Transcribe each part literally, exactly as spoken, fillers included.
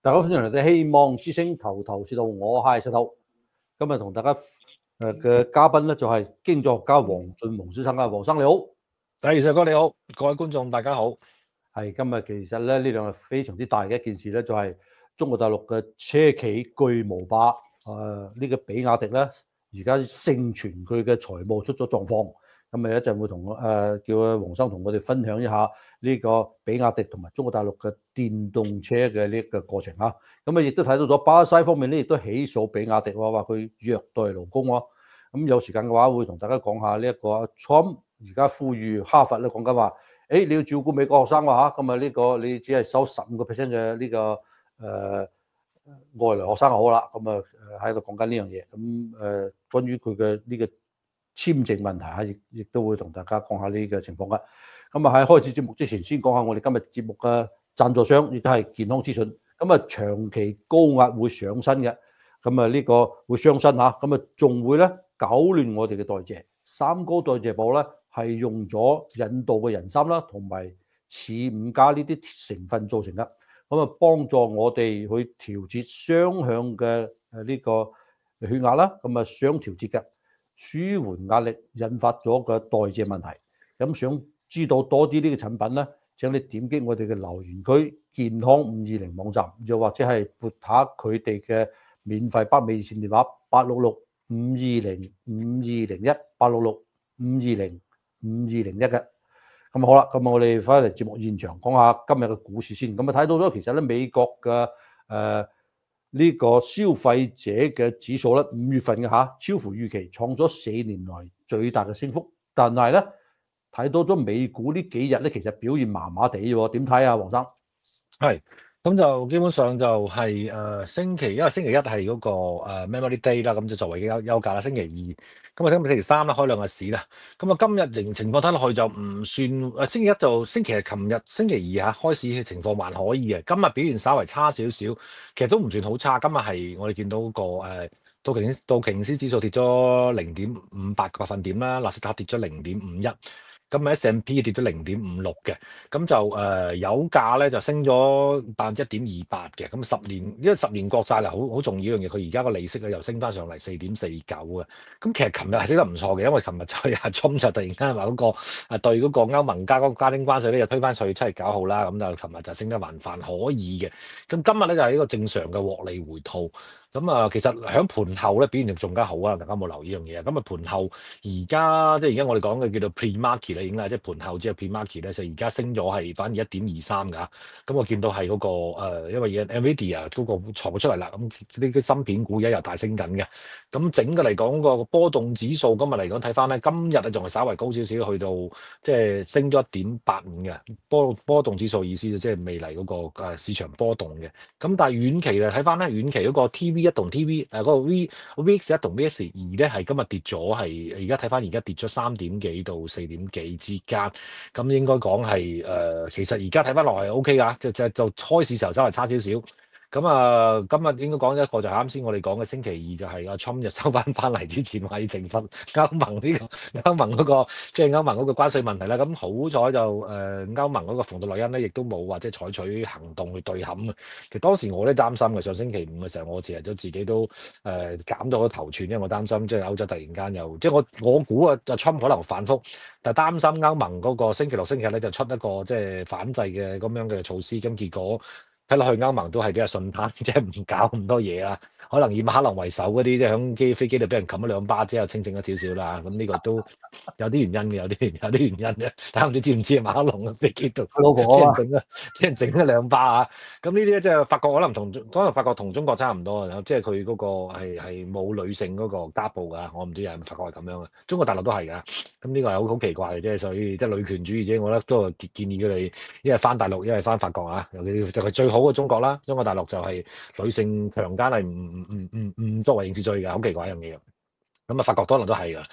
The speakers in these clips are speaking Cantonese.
大家好，歡迎嚟到希望之星頭頭是道，我係石頭。今日同大家誒嘅嘉賓咧就係經濟學家黃俊宏先生啊，黃生你好。 係，石哥你好，各位觀眾大家好。 係今日其實咧呢兩日非常之大嘅一件事咧，就係中國大陸嘅車企巨無霸誒呢個比亞迪咧，而家盛傳佢嘅財務出咗狀況。咁咪一陣會同誒、呃、叫阿黃生同我哋分享一下呢個比亞迪同埋中國大陸嘅電動車嘅呢個過程啊。咁啊，亦都睇到咗巴西方面咧，亦都起訴比亞迪喎，話佢虐待勞工喎。咁有時間嘅話，會同大家講下呢一個 Trump 而家呼籲哈佛咧講緊話，誒你要照顧美國學生喎嚇，咁啊呢個你只係收十五個 percent 嘅呢個誒、呃、外來學生就好啦。咁啊誒喺度講緊呢樣嘢。咁誒、呃、關於佢嘅呢個簽證問題啊，亦亦都會同大家講下呢個情況㗎。咁啊喺開始節目之前，先講下我哋今日節目嘅贊助商，亦都係健康資訊。咁啊長期高壓會上身嘅，咁啊呢個會傷身嚇，咁啊仲會咧搞亂我哋嘅代謝。三高代謝寶咧係用咗印度嘅人參啦，同埋似五加呢啲成分造成嘅，咁啊幫助我哋去調節雙向嘅誒呢個血壓啦，咁啊雙調節嘅。舒緩壓力引發咗嘅代謝問題，咁想知道多啲呢個產品咧，請你點擊我哋嘅留言區健康五二零網站，又或者係撥打佢哋嘅免費北美熱線電話八六六五二零五二零一八六六五二零五二零一嘅。咁好啦，咁我哋翻嚟節目現場講下今日嘅股市先。咁啊睇到咗其實咧美國嘅誒。呃呢個消費者嘅指數咧，五月份嘅嚇超乎預期，創咗四年來最大嘅升幅。但係咧睇到咗美股呢幾日咧，其實表現麻麻地喎。點睇啊，黃生？ 係，咁就基本上就係、是、誒、呃、星期，因為星期一係嗰、那個誒、呃、Memory Day 啦，咁就作為休休假啦。星期二，咁啊聽日星期三啦，開兩日市啦。咁啊今日情情況睇落去就唔算誒，星期一就星期係琴日星期二嚇開市嘅情況還可以嘅。今日表現稍為差少少，其實都唔算好差。今日係我哋見到個誒、呃、道瓊道瓊斯指數跌咗零點五八個百分點啦，納斯達克跌咗零點五一。咁啊 S and P 跌咗零點五六嘅，咁就誒、呃、油價咧就升咗百分之一點二八嘅，咁十年因為十年國債啦，好好重要一樣嘢，佢而家個利息咧又升翻上嚟四點四九嘅，咁其實琴日係升得唔錯嘅，因為琴日就係阿 Trump 就突然間話嗰個啊對嗰個歐盟加嗰個家丁關稅咧又推翻上去七月九號啦，咁就琴日就升得還飯可以嘅，咁今日咧就係一個正常嘅獲利回吐。咁啊，其實喺盤後咧表現就仲加好啊！大家冇留意呢樣嘢啊？咁啊，盤後而家即係而家我哋講嘅叫做 pre-market 啦，已經係即係盤後之後 pre-market 咧，就而家升咗係反而一點二三㗎。咁我見到係嗰、那個、呃、因為 Nvidia 嗰個藏出嚟啦，咁呢啲芯片股而家又大升緊嘅。咁整個嚟講個波動指數今日嚟講睇翻咧，今日啊仲係稍為高少少，去到即係升咗一點八五嘅波波動指數意思就即係未嚟嗰個誒市場波動嘅。咁但係遠期嚟睇翻咧，遠期嗰個 T V 一同 T V 誒、呃、嗰、那個 V V X 一同 V X 二咧係今日跌咗，係而家睇翻而家跌咗三點幾到四點幾之間，咁應該講係誒其實而家睇翻落係 O K 噶，就就就開市時候真係差少少。咁啊，今日應該講一個就係啱先我哋講嘅星期二就係阿 Trump 就收翻翻嚟之前話要懲罰歐盟呢、這個歐盟嗰、那個即係歐盟嗰個關稅問題啦。咁好彩就誒、呃、歐盟嗰個馮德萊恩咧，亦都冇話即係採取行動去對撼啊。其實當時我都擔心嘅，上星期五嘅時候我其實都自己都誒、呃、減咗個頭寸，因為我擔心即係歐洲突然間又即係我我估啊，阿 Trump 可能反覆，但係擔心歐盟嗰個星期六星期日咧就出一個即係反制嘅咁樣嘅措施，咁結果。睇落去歐盟都係比較順攤，即係唔搞咁多嘢啦。可能以馬克龍為首嗰啲，即係響機飛機度俾人冚咗兩巴之後，清醒咗少少啦。咁呢個都有啲原因嘅，有啲有啲原因嘅。睇下唔知知唔知啊？馬克龍嘅飛機度老婆啊， 俾人整咗，俾人整咗兩巴啊！咁呢啲咧即係法國可能同可能法國同中國差唔多啊，即係佢嗰個係係冇女性嗰個家暴㗎。我唔知係咪法國係咁樣嘅，中國大陸都係㗎。咁呢個係好好奇怪嘅啫，所以即係女權主義者，我覺得都係建議佢哋一係翻大陸，一係翻法國啊。尤其就係最好嘅中國啦，中國大陸就係女性強姦係唔唔唔唔唔作為刑事罪嘅，好奇怪一樣嘢。咁啊，法國可能都係㗎。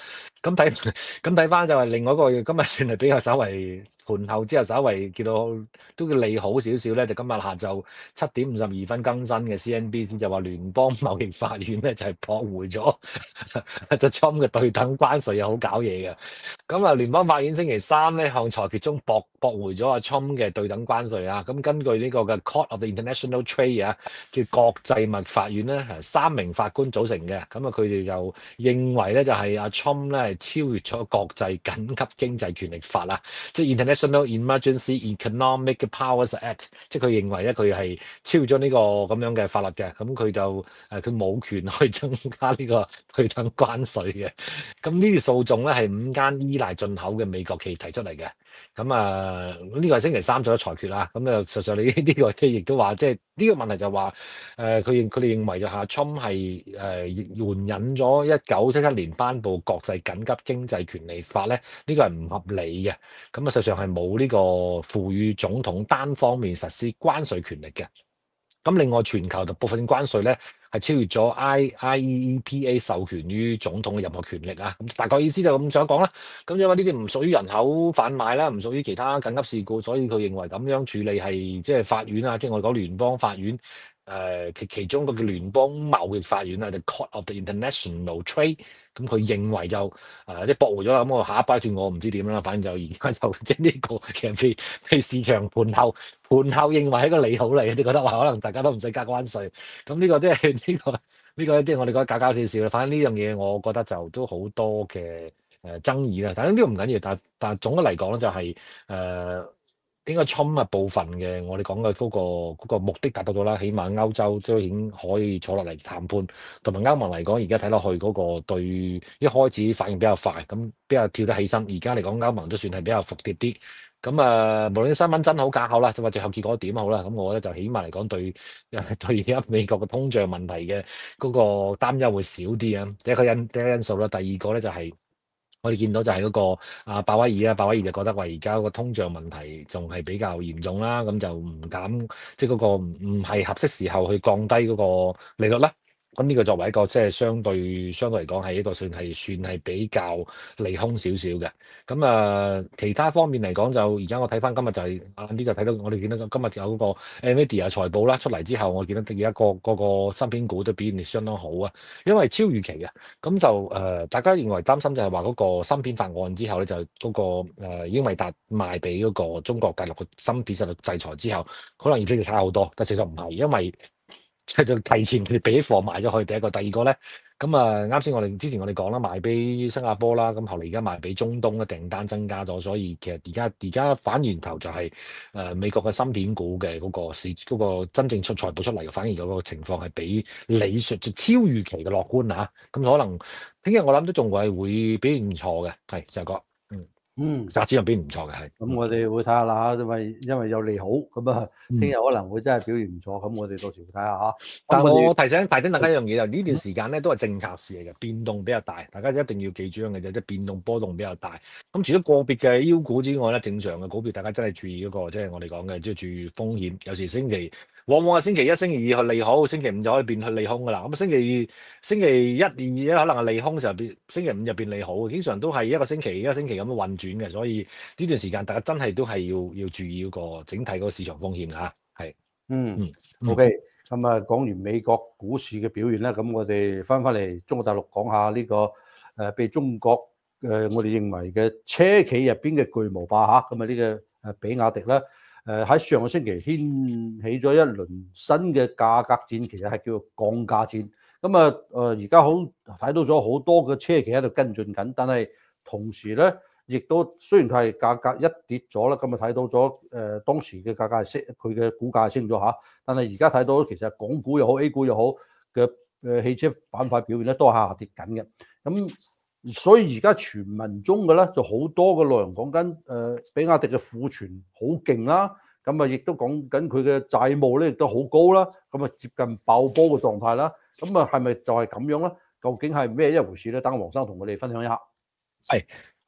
咁睇咁睇翻就係另外一個，今日算係比較稍為盤後之後稍為叫到都叫利好少少咧，就今日下晝七點五十二分更新嘅 C N B C 就話聯邦貿易法院咧就係駁回咗就 Trump 嘅對等關稅又好搞嘢嘅。咁啊，聯邦法院星期三咧向裁決中駁駁回咗阿 Trump 嘅對等關稅啊。咁根據呢個嘅 Court of the International Trade 啊，叫國際貿易法院咧，係三名法官組成嘅。咁啊，佢哋就認為咧就係阿 Trump 咧係超越咗國際緊急經濟權力法啦，即係 International Emergency Economic Powers Act，即係佢認為咧佢係超越咗呢個咁樣嘅法律嘅。咁佢就誒佢冇權去增加呢個對等關稅嘅。咁呢啲訴訟咧係五間依賴進口嘅美國企業提出嚟嘅。咁啊，呢個係星期三做咗裁決啦。咁啊，實際上你呢個即係亦都話，即係呢個問題就話，誒佢認佢哋認為就係 Trump 係誒援引咗一九七七年頒布國際緊急經濟權利法咧，呢個係唔合理嘅。咁啊，實際上係冇呢個賦予總統單方面實施關稅權力嘅。咁另外全球就部分關稅咧係超越咗 I I E E P A 授權於總統嘅任何權力啊。咁大概意思就咁想講啦。咁因為呢啲唔屬於人口販賣啦，唔屬於其他緊急事故，所以佢認為咁樣處理係即係法院啊，即係我哋講聯邦法院。誒其其中一個叫聯邦貿易法院啊，就 Court of the International Trade，咁佢認為就誒即係駁回咗啦。咁我下一階段我唔知點啦，反正就而家就即係呢個其實被被市場盤後盤後認為係一個利好嚟嘅，你覺得話可能大家都唔使加關稅。咁呢個即係呢個呢個即係我哋覺得搞搞笑笑啦。反正呢樣嘢我覺得就都好多嘅誒爭議啦。但係呢個唔緊要，但但係總嘅嚟講咧就係、是、誒。呃應該 Trump 啊部分嘅我哋講嘅嗰個嗰個目的達到咗啦，起碼歐洲都已經可以坐落嚟談判，同埋歐盟嚟講，而家睇落去嗰個對一開始反應比較快，咁比較跳得起身。而家嚟講，歐盟都算係比較服帖啲。咁啊，無論新聞真好假好啦，或者最後結果點好啦，咁我覺得就起碼嚟講對對而家美國嘅通脹問題嘅嗰個擔憂會少啲啊。第一個因第一個因素啦，第二個咧就係、是。我哋見到就係嗰個啊鮑威爾啊，鮑威爾就覺得話而家個通脹問題仲係比較嚴重啦，咁就唔敢即係嗰個唔唔係合適時候去降低嗰個利率啦。咁呢個作為一個即係相對相對嚟講係一個算係算係比較利空少少嘅。咁啊，其他方面嚟講就而家我睇翻今日就係晏啲就睇到我哋見到今日有嗰個 Nvidia 財報啦出嚟之後，我見到而家個個個芯片股都表現相當好啊，因為超預期嘅。咁就誒、呃，大家認為擔心就係話嗰個芯片法案之後咧，就嗰、那個誒、呃、英偉達賣俾嗰個中國大陸嘅芯片受到制裁之後，可能業績就差好多。但事實唔係，因為即係就提前佢哋俾貨賣咗去。第一個，第二個咧，咁啊啱先我哋之前我哋講啦，賣俾新加坡啦，咁後嚟而家賣俾中東嘅訂單增加咗，所以其實而家而家反源頭就係、是、誒、呃、美國嘅芯片股嘅嗰個市嗰、那個真正出財報出嚟嘅，反而嗰個情況係比理想就超預期嘅樂觀嚇。咁、啊、可能聽日我諗都仲係會表現唔錯嘅，係就係個嗯嗯。 殺指入邊唔錯嘅係。 咁我哋會睇下啦，因為因為有利好，咁啊，聽日嗯。 可能會真係表現唔錯，咁我哋到時會睇下嚇。 但係咁我哋我提醒提醒大家一樣嘢就呢段時間咧都係政策市嚟嘅，變動比較大，大家一定要記住一樣嘅啫，即係變動波動比較大。咁除咗個別嘅妖股之外咧，正常嘅股票大家真係注意嗰、那個，即係我哋講嘅，即係注意風險。有時星期往往係星期一、星期二係利好，星期五就可以變去利空噶啦。咁星期二、星期一、二咧可能係利空嘅時候變，星期五就變利好。經常都係一個星期一個星期咁樣運轉嘅，所以呢段時間大家真係都係要要注意嗰個整體嗰個市場風險嚇。係， 嗯嗯 ，OK。咁啊，講完美國股市嘅表現咧，咁我哋翻返嚟中國大陸講下呢、這個誒、呃、被中國誒、呃、我哋認為嘅車企入邊嘅巨無霸嚇，咁啊呢個誒比亞迪咧，誒、呃、喺上個星期掀起咗一輪新嘅價格戰，其實係叫做降價戰。咁啊誒而家好睇到咗好多嘅車企喺度跟進緊，但係同時咧，亦都雖然佢係價格一跌咗啦，咁啊睇到咗誒、呃、當時嘅價格係升，佢嘅股價係升咗嚇。但係而家睇到其實港股又好 A 股又好嘅誒汽車板塊表現咧都係下跌緊嘅。咁所以而家傳聞中嘅咧就好多嘅內容講緊誒比亞迪嘅庫存好勁啦，咁啊亦都講緊佢嘅債務咧亦都好高啦，咁啊接近爆煲嘅狀態啦。咁啊係咪就係咁樣咧？究竟係咩一回事咧？等黃生同我哋分享一下。 係。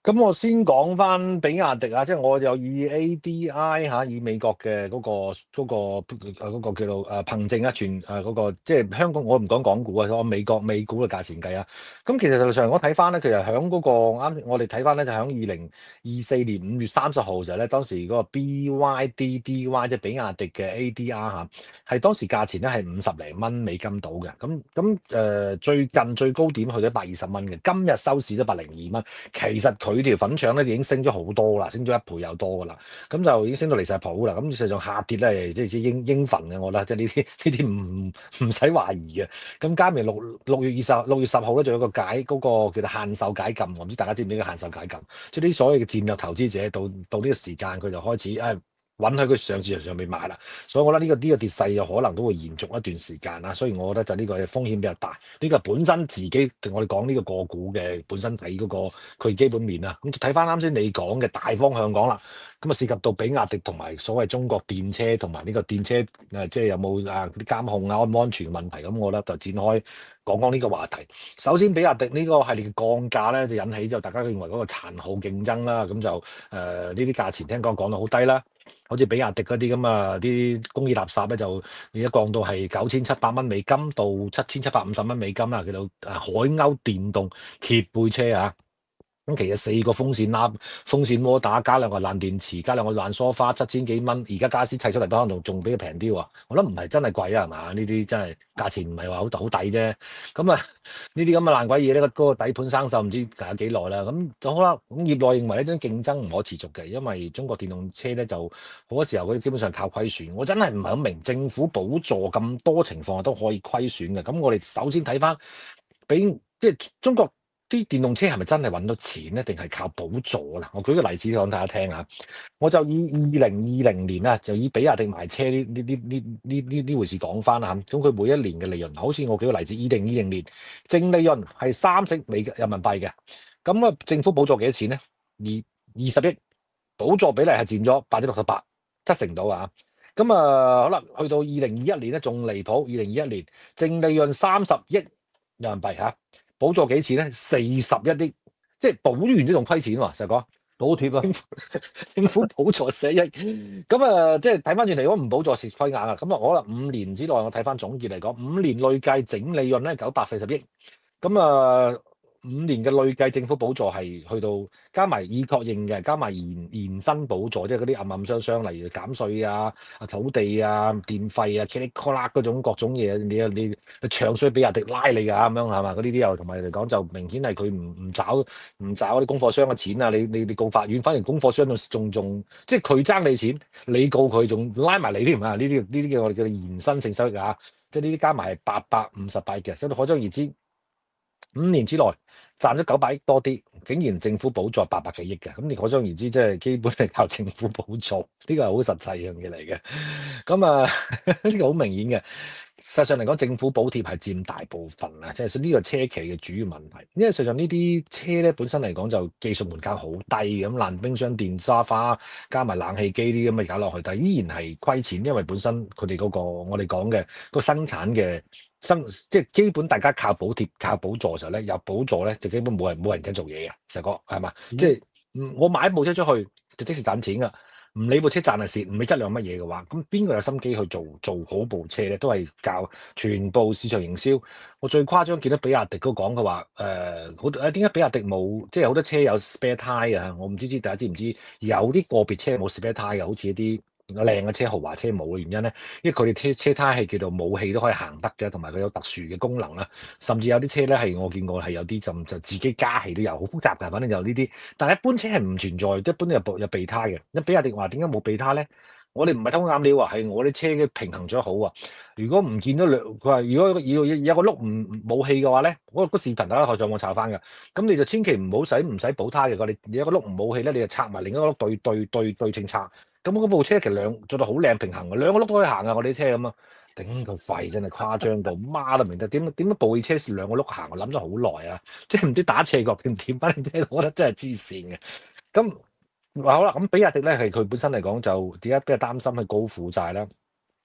咁我先講翻比亞迪啊，即係我有以 A D I 嚇，以美國嘅嗰、個嗰、個誒嗰個叫做誒憑證啊，全誒嗰、個即係香港，我唔講港股啊，我美國美股嘅價錢計啊。咁其實實際上我睇翻咧，其實喺嗰、個啱，我哋睇翻咧就喺二零二四年五月三十號嘅時候咧，當時嗰個 B Y D D Y 即係比亞迪嘅 A D R 嚇，係當時價錢咧係五十零蚊美金到嘅。咁咁誒最近最高點去到一百二十蚊嘅，今日收市都百零二蚊。其實佢條粉腸咧已經升咗好多啦，升咗一倍有多噶啦，咁就已經升到離晒譜啦。咁事實上下跌咧，即係應應份嘅，我覺得即係呢啲呢啲唔唔使懷疑嘅。咁加埋六六月二十六月十號咧，仲有個解嗰、個叫做限售解禁，我唔知大家知唔知個限售解禁，即係啲所謂嘅戰略投資者到到呢個時間佢就開始誒。哎允許佢上市場上面買啦，所以我覺得呢、個呢、個跌勢有可能都會延續一段時間啦，所以我覺得就呢個風險比較大。呢、個本身自己我哋講呢個個股嘅本身睇嗰、個佢基本面啦，咁睇翻啱先你講嘅大方向講啦，咁啊涉及到比亞迪同埋所謂中國電車同埋呢個電車誒、呃，即係有冇啊啲監控啊安唔安全嘅問題，咁我覺得就展開講講呢個話題。首先，比亞迪呢個系列嘅降價咧，就引起就大家認為嗰個殘酷競爭啦，咁就誒呢啲價錢聽講講到好低啦。好似比亞迪嗰啲咁啊，啲工業垃圾咧就而家降到係九千七百蚊美金到七千七百五十蚊美金啦，叫做誒海鷗電動揭背車啊。咁其實四個風扇啦、風扇摩打加兩個爛電池，加兩個爛梳化，七千幾蚊。而家家私砌出嚟都可能仲比佢平啲喎。我覺得唔係真係貴啊，係嘛？呢啲真係價錢唔係話好好抵啫。咁啊，呢啲咁嘅爛鬼嘢咧，嗰、個底盤生鏽唔知隔咗幾耐啦。咁就好啦。咁業內認為呢種競爭唔可持續嘅，因為中國電動車咧就好多時候佢基本上靠虧損。我真係唔係好明政府補助咁多情況下都可以虧損嘅。咁我哋首先睇翻，俾即係中國。啲電動車係咪真係揾到錢咧？定係靠補助啦？我舉個例子講大家聽下。我就以二零二零年啊，就以比亞迪賣車呢呢呢呢呢呢呢回事講翻啦。咁佢每一年嘅利潤，好似我舉個例子，二零二零年淨利潤係三億美人民幣嘅。咁啊，政府補助幾多錢咧？二二十億，補助比例係佔咗百分之六十八，七成到啊。咁啊，好啦，去到二零二一年咧，仲離譜。二零二一年淨利潤三十億人民幣嚇。補助幾錢咧？四十一億，即係補完都仲虧錢喎。實講補貼啊， 政府政府補助四億，咁啊，即係睇翻轉嚟，如果唔補助蝕虧硬啊。咁啊，可能五年之內，我睇翻總結嚟講，五年累計整利潤咧九百四十億，咁啊。五年嘅累計政府補助係去到加埋已確認嘅，加埋延延伸補助，即係嗰啲暗暗雙雙，例如減稅啊、啊土地啊、電費啊、噼里啪啦嗰種各種嘢，你你你唱衰比亞迪拉你㗎咁樣係嘛？嗰啲啲又同埋嚟講就明顯係佢唔唔找唔找啲供貨商嘅錢啊！你你你告法院，反而供貨商仲仲仲即係佢爭你錢，你告佢仲拉埋你添啊！呢啲呢啲叫我哋叫延伸性收益啊！即係呢啲加埋係八百五十八嘅，所以可想而知。五年之內賺咗九百億多啲，竟然政府補助八百幾億嘅，咁你可想而知，即係基本係靠政府補助，呢個係好實際樣嘢嚟嘅。咁啊，呢個好明顯嘅。實際上嚟講，政府補貼係佔大部分啊，即係呢個車企嘅主要問題。因為實際上呢啲車咧本身嚟講就技術門檻好低，咁爛冰箱、電沙發加埋冷氣機啲咁嘅搞落去，但係依然係虧錢，因為本身佢哋嗰個我哋講嘅個生產嘅。生即係基本，大家靠補貼、靠補助嘅時候咧，有補助咧就基本冇人冇人敢做嘢嘅，實講係嘛？ 嗯、 即係嗯，我買部車出去就即時賺錢噶，唔理部車賺係蝕，唔理質量乜嘢嘅話，咁邊個有心機去做做好部車咧？都係靠全部市場營銷。我最誇張見到比亞迪都講嘅話，誒好誒點解比亞迪冇即係好多車有 spare tyre 啊？我唔知知大家知唔知有啲個別車冇 spare tyre 嘅，好似一啲。靚嘅車豪華車冇嘅原因咧，因為佢哋車車胎係叫做冇氣都可以行得嘅，同埋佢有特殊嘅功能啦。甚至有啲車咧係我見過係有啲就就自己加氣都有，好複雜㗎。反正就呢啲，但係一般車係唔存在，一般都有有備胎嘅。一比亞迪話點解冇備胎咧？我哋唔係偷啱料啊，係我啲車嘅平衡咗好啊。如果唔見到兩，佢話如果要有個轆唔冇氣嘅話咧，我個視頻大家可以上網查翻㗎。咁你就千祈唔好使唔使補胎嘅，你有個轆唔冇氣咧，你就拆埋另一個轆對對對對稱拆。咁嗰部車其實兩做到好靚平衡嘅，兩個轆都可以行啊！我哋啲車咁啊，頂個肺真係誇張到媽都唔明得點點解部車兩個轆行？我諗咗好耐啊，即係唔知打斜角定點，反正即係我覺得真係黐線嘅。咁好啦，咁比亞迪咧係佢本身嚟講就點解比較擔心係高負債啦。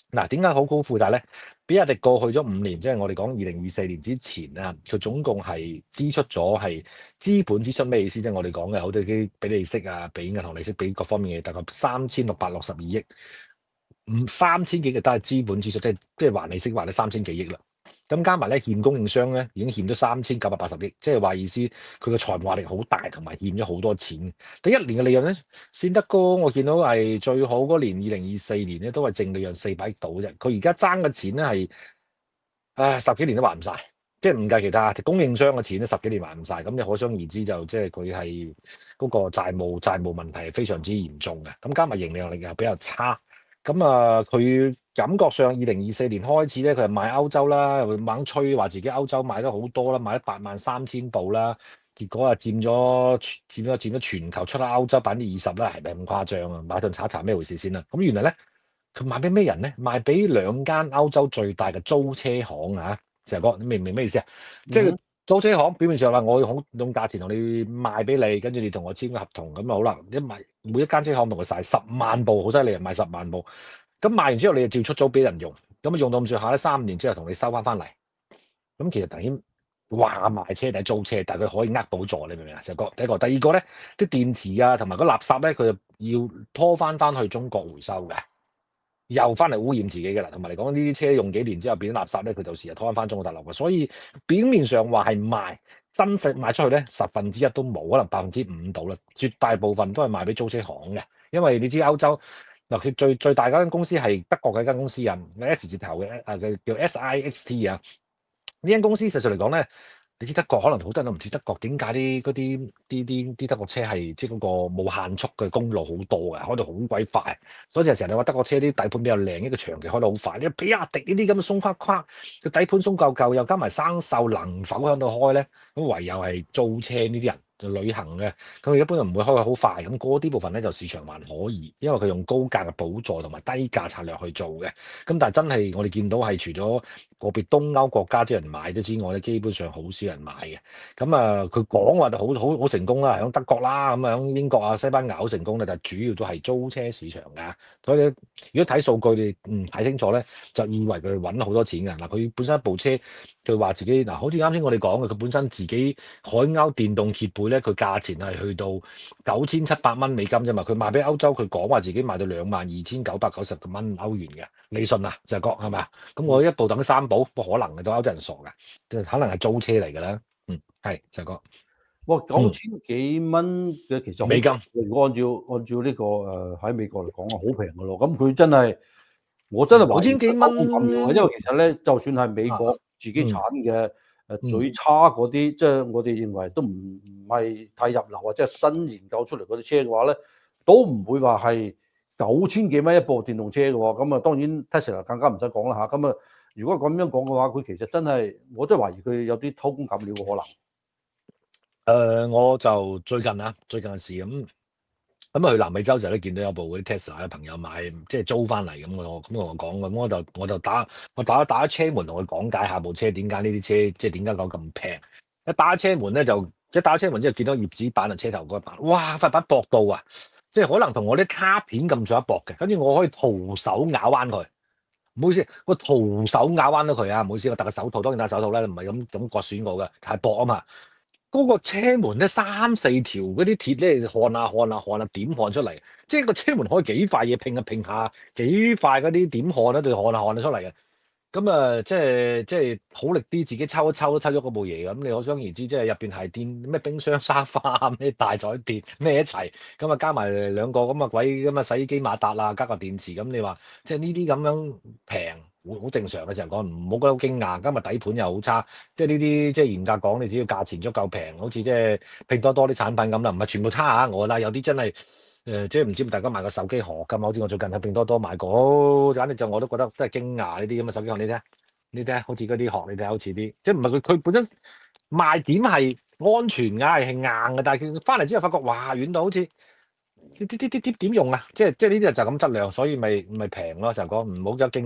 嗱，點解好高負債咧？比亞迪過去咗五年，即係我哋講二零二四年之前啊，佢總共係支出咗係資本支出，咩意思啫？我哋講嘅好多啲俾利息啊，俾銀行利息，俾各方面嘅，大概三千六百六十二億，五三千幾嘅都係資本支出，即係即係還利息還咗三千幾億啦。咁加埋咧欠供應商咧，已經欠咗三千九百八十億，即係話意思佢嘅財務壓力好大，同埋欠咗好多錢。第一年嘅利潤咧，先得哥我見到係最好嗰年，二零二四年咧都係淨利潤四百億到啫。佢而家爭嘅錢咧係，唉十幾年都還唔晒，即係唔計其他供應商嘅錢咧，十幾年還唔晒。咁你可想而知就即係佢係嗰個債務債務問題係非常之嚴重嘅。咁加埋盈利能力又比較差。咁啊，佢感覺上二零二四年開始咧，佢係賣歐洲啦，又猛吹話自己歐洲賣得好多啦，賣咗八萬三千部啦，結果啊佔咗佔咗佔咗全球出口歐洲百分之二十啦，係咪咁誇張啊？馬上查一查咩回事先啦。咁原來咧，佢賣俾咩人咧？賣俾兩間歐洲最大嘅租車行啊！成日講你明唔明咩意思啊？即係嗯租車行表面上話我用用價錢同你賣俾你，跟住你同我簽個合同咁啊好啦，一賣每一間車行同佢晒十萬部，好犀利啊！賣十萬部，咁賣完之後你就照出租俾人用，咁啊用到咁上下咧，三年之後同你收翻翻嚟，咁其實等於話賣車定係租車，但係佢可以呃補助，你明唔明啊？就個第一個，第二個咧，啲電池啊同埋個垃圾咧，佢就要拖翻翻去中國回收嘅。又翻嚟污染自己嘅啦，同埋嚟講呢啲車用幾年之後變咗垃圾咧，佢到時又拖翻翻中國大陸嘅，所以表面上話係賣，真實賣出去咧十分之一都冇，可能百分之五到啦，絕大部分都係賣俾租車行嘅，因為你知歐洲嗱佢最最大嗰間公司係德國嘅一間公司啊，S 字頭嘅啊叫 S I X T 啊，呢間公司實際嚟講咧。你知德國可能好多人都唔知德國點解啲嗰啲啲啲啲德國車係即係嗰個冇限速嘅公路好多嘅，開到好鬼快，所以就成日話德國車啲底盤比較靚，一個長期開到好快。你比亞迪呢啲咁嘅鬆垮垮，個底盤鬆舊舊，又加埋生鏽，能否喺度開咧？咁唯有係租車呢啲人就旅行嘅，佢一般就唔會開得好快。咁嗰啲部分咧就市場還可以，因為佢用高價嘅補助同埋低價策略去做嘅。咁但係真係我哋見到係除咗個別東歐國家啲人買咗之外咧，基本上好少人買嘅。咁啊，佢講話就好好好成功啦，喺德國啦，咁啊喺英國啊、西班牙好成功咧，但係主要都係租車市場㗎。所以如果睇數據你唔睇清楚咧，就以為佢揾好多錢㗎。嗱，佢本身一部車，佢話自己嗱，好似啱先我哋講嘅，佢本身自己海鷗電動揭背咧，佢價錢係去到九千七百蚊美金啫嘛。佢賣俾歐洲，佢講話自己賣到兩萬二千九百九十個蚊歐元嘅。你信啊？就係講係咪啊？咁我一部等三部，不可能嘅，都歐洲人傻㗎，就可能係租車嚟㗎啦。嗯，係就係講。 哇，九千幾蚊嘅其實好美金， 如果按照按照呢個誒喺美國嚟講啊，好平㗎咯。咁佢真係我真係懷疑九千幾佢偷工減料啊，因為其實咧，就算係美國自己產嘅誒最差嗰啲，即係我哋認為都唔唔係太入流或者係新研究出嚟嗰啲車嘅話咧，都唔會話係九千幾蚊一部電動車嘅喎。咁啊，當然 Tesla 更加唔使講啦嚇。咁啊，如果咁樣講嘅話，佢其實真係我真係懷疑佢有啲偷工減料嘅可能。 誒、呃，我就最近啊，最近嘅事咁咁啊，去南美洲時候咧，見到有部嗰啲 Tesla 嘅朋友買，即係租翻嚟咁，我咁同我講咁，我就我就打我打打咗車門同佢講解下部車點解呢啲車即係點解講咁平。一打車門咧就一打車門之後見到葉子板啊，車頭嗰板，哇塊板薄到啊，即係可能同我啲卡片咁上下薄嘅，跟住我可以徒手咬彎佢。唔好意思，我徒手咬彎咗佢啊！唔好意思，我戴個手套，當然戴手套咧，唔係咁咁割損我嘅，太薄啊嘛。嗰個車門咧三四條嗰啲鐵咧，焊下焊下焊下點焊出嚟，即係個車門可以幾塊嘢拼下拼下，幾塊嗰啲點焊咧，對焊下焊下出嚟嘅。咁啊，即係即係好力啲，自己抽一抽都抽咗嗰部嘢咁。你可想而知，即係入邊係電咩冰箱、沙發、咩大彩電咩一齊，咁啊加埋兩個咁啊鬼咁啊洗衣機馬達啊，加個電池咁。你話即係呢啲咁樣平，好好正常嘅時候講，唔好覺得好驚訝。今日底盤又好差，即係呢啲即係嚴格講，你只要價錢足夠平，好似即係拼多多啲產品咁啦，唔係全部差嚇我啦，有啲真係。誒、呃，即係唔知大家買個手機殼㗎嘛？好似我最近喺拼多多買過，哦、簡直就我都覺得真係驚訝呢啲咁嘅手機殼。你睇下，你睇下，好似嗰啲殼，你睇下好似啲，即係唔係佢佢本身賣點係安全㗎，係硬嘅，但係佢翻嚟之後發覺，哇，軟到好似啲啲啲啲啲點用啊！即係即係呢啲就咁質量，所以咪咪平咯。就講唔好有驚訝。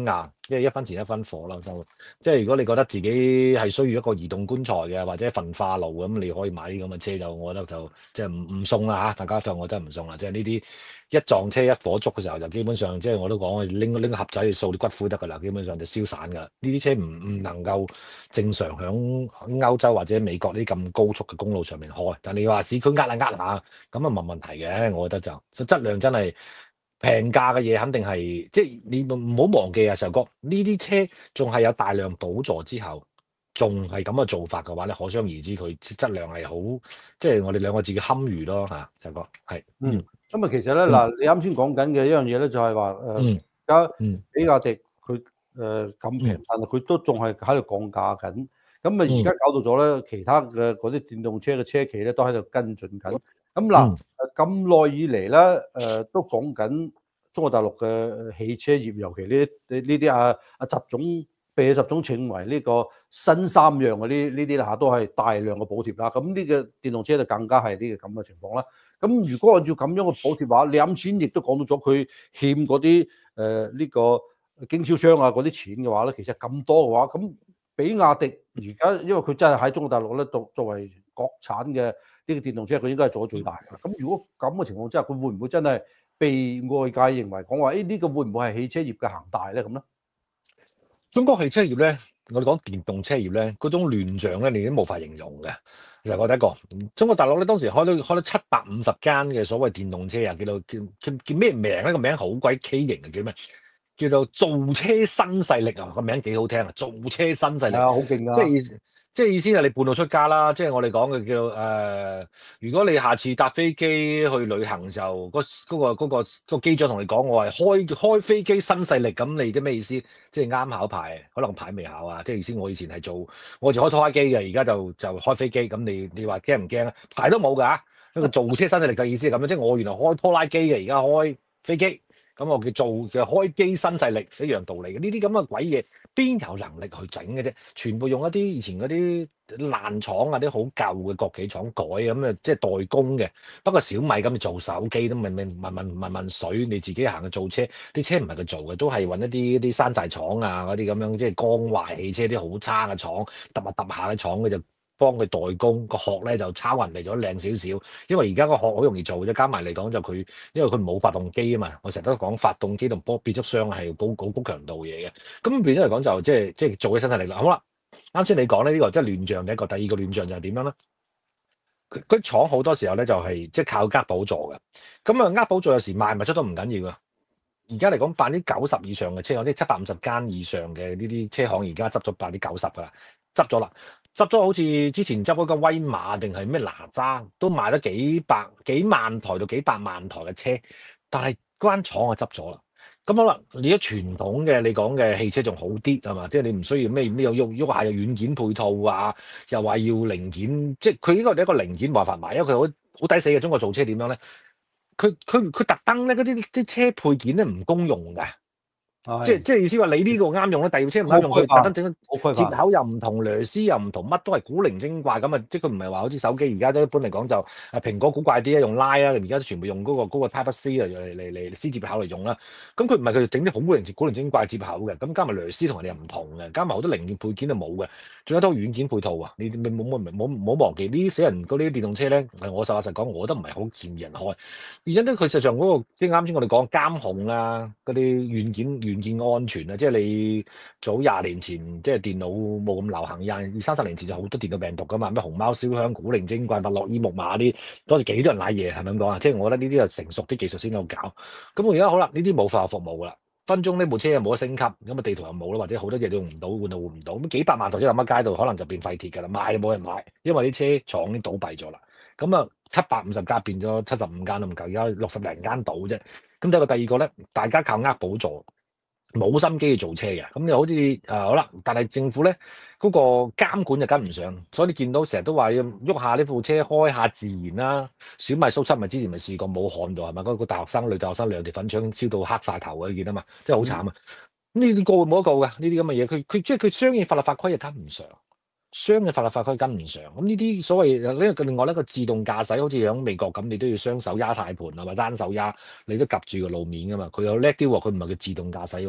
即係一分錢一分貨啦。就即係如果你覺得自己係需要一個移動棺材嘅，或者焚化爐咁，你可以買啲咁嘅車，就我覺得就即係唔唔送啦嚇，大家就我真係唔送啦。即係呢啲一撞車一火燭嘅時候，就基本上即係我都講，拎拎個盒仔去掃啲骨灰得㗎啦，基本上就燒散㗎。呢啲車唔唔能夠正常響歐洲或者美國呢啲咁高速嘅公路上面開，但你話市區呃下呃下咁啊冇問題嘅，我覺得就質量真係。平價嘅嘢肯定係，即係你唔好忘記啊，石哥呢啲車仲係有大量補助之後，仲係咁嘅做法嘅話咧，可想而知佢質量係好，即係我哋兩個字嘅堪虞咯嚇，石哥係。 嗯，咁啊，其實咧嗯嗱，你啱先講緊嘅一樣嘢咧，就係話誒， 嗯而家嗯比亞迪佢誒咁平，但係佢都仲係喺度降價緊。咁啊，而嗯家搞到咗咧，其他嘅嗰啲電動車嘅車企咧，都喺度跟進緊。咁嗱， 嗯誒咁耐以嚟咧，誒都講緊中國大陸嘅汽車業，尤其呢啲呢啲啊啊習總被習總稱為呢個新三樣嘅呢呢啲啦嚇，都係大量嘅補貼啦。咁呢個電動車就更加係呢個咁嘅情況啦。咁如果按照咁樣嘅補貼話，你啱先亦都講到咗佢欠嗰啲誒呢個經銷商啊嗰啲錢嘅話咧，其實咁多嘅話，咁比亞迪而家因為佢真係喺中國大陸咧，作作為國產嘅呢個電動車，佢應該係做得最大嘅。咁如果咁嘅情況之下，佢會唔會真係被外界認為講話，誒呢個會唔會係汽車業嘅恒大咧？咁咧？ 中國汽車業咧，我哋講電動車業咧，嗰種亂象咧，你都冇法形容嘅。其實我第一個，中國大陸咧當時開咗開咗七百五十間嘅所謂電動車啊，叫做叫叫叫咩名咧？個名好鬼畸形嘅，叫咩？叫做造車新勢力啊！個名幾好聽啊！造車新勢力， 係啊，好勁啊！ 即係意思，即係意思係你半路出家啦。即係我哋講嘅叫誒、呃，如果你下次搭飛機去旅行嘅時候，嗰、嗰個嗰、嗰個嗰個機長同你講，我係開開飛機新勢力，咁你即係咩意思？即係啱考牌，可能牌未考啊！即係意思，我以前係做我就開拖拉機嘅，而家就就開飛機。咁你你話驚唔驚啊？牌都冇㗎，一個造車新勢力嘅意思係咁樣，即係我原來開拖拉機嘅，而家開飛機。咁我叫做嘅開機新勢力一樣道理嘅，呢啲咁嘅鬼嘢邊有能力去整嘅啫？全部用一啲以前嗰啲爛廠啊，啲好舊嘅國企廠改咁啊，即係代工嘅。不過小米咁你做手機都問問問問問問水，你自己行去做車，啲車唔係佢做嘅，都係揾一啲一啲山寨廠啊嗰啲咁樣，即係光華汽車啲好差嘅廠，揼下揼下嘅廠佢就幫佢代工，個殼咧就抄人哋咗靚少少，因為而家個殼好容易做啫，加埋嚟講就佢，因為佢冇發動機啊嘛，我成日都講發動機同波變速箱係高高高強度嘢嘅，咁變咗嚟講就即係即係做起身體力啦。好啦，啱先你講咧呢個即係亂象嘅一個，第二個亂象就係點樣咧？佢嗰啲廠好多時候咧就係即係靠呃補助嘅，咁啊呃補助有時賣唔出都唔緊要噶。而家嚟講，百分之九十以上嘅車行，即係七百五十間以上嘅呢啲車行，而家執咗百分之九十噶啦，執咗啦，執咗好似之前執嗰個威馬定係咩哪吒，都賣得幾百幾萬台到幾百萬台嘅車，但係嗰間廠啊執咗啦。咁好啦，你而家傳統嘅你講嘅汽車仲好啲係嘛？即係你唔需要咩咩又喐喐下有軟件配套啊，又話要零件，即係佢呢個係一個零件冇辦法買，因為佢好好抵死嘅。中國造車點樣咧？佢佢佢特登咧嗰啲啲車配件咧唔公用嘅。即係即係意思話你呢個啱用咧，第二車唔啱用，佢特登整接口又唔同，螺絲又唔同，乜都係古靈精怪咁啊！即係佢唔係話好似手機而家都一般嚟講就誒蘋果古怪啲啊，用拉啊，而家全部用嗰、嗰個嗰、嗰個 Type C 嚟嚟嚟嚟 C 接口嚟用啦。咁佢唔係佢整啲好古靈古靈精怪接口嘅，咁加埋螺絲同人哋又唔同嘅，加埋好多零件配件都冇嘅，仲有多軟件配套啊！你冇冇冇冇忘記呢啲死人嗰啲電動車咧？我實話實講，我都唔係好建議人開，原因咧佢實際上嗰個即係啱先我哋講監控啊，嗰啲軟件軟件安全啊，即係你早廿年前即係電腦冇咁流行，廿二三十年前就好多電腦病毒噶嘛，咩熊貓燒香、古靈精怪、麥樂爾木馬啲，當時幾多人瀨嘢係咪咁講啊？即係我覺得呢啲係成熟啲技術先有搞。咁我而家好啦，呢啲冇化學服務噶啦，分鐘呢部車又冇得升級，咁啊地圖又冇啦，或者好多嘢都用唔到，換就換唔到，咁幾百萬台車冧喺街度，可能就變廢鐵㗎啦，賣就冇人買，因為啲車廠已經倒閉咗啦。咁啊七百五十間變咗七十五間都唔夠，而家六十零間倒啫。咁第一個第二個咧，大家靠呃補助。冇心機去做車嘅，咁你好似誒、呃、好啦，但係政府咧嗰、嗰個監管就跟唔上，所以你見到成日都話要喐下呢部車開下自然啦。小米蘇七咪之前咪試過武漢度係咪嗰個大學生女大學生兩條粉腸燒到黑晒頭嘅，你記得嘛？真係好慘啊！呢啲告冇得告㗎，呢啲咁嘅嘢，佢佢即係佢商業法律法規又跟唔上，商業法律法規跟唔上。咁呢啲所謂呢個另外一個自動駕駛，好似喺美國咁，你都要雙手壓軚盤啊，或單手壓，你都夾住個路面㗎嘛。佢有叻啲喎，佢唔係叫自動駕駛喎。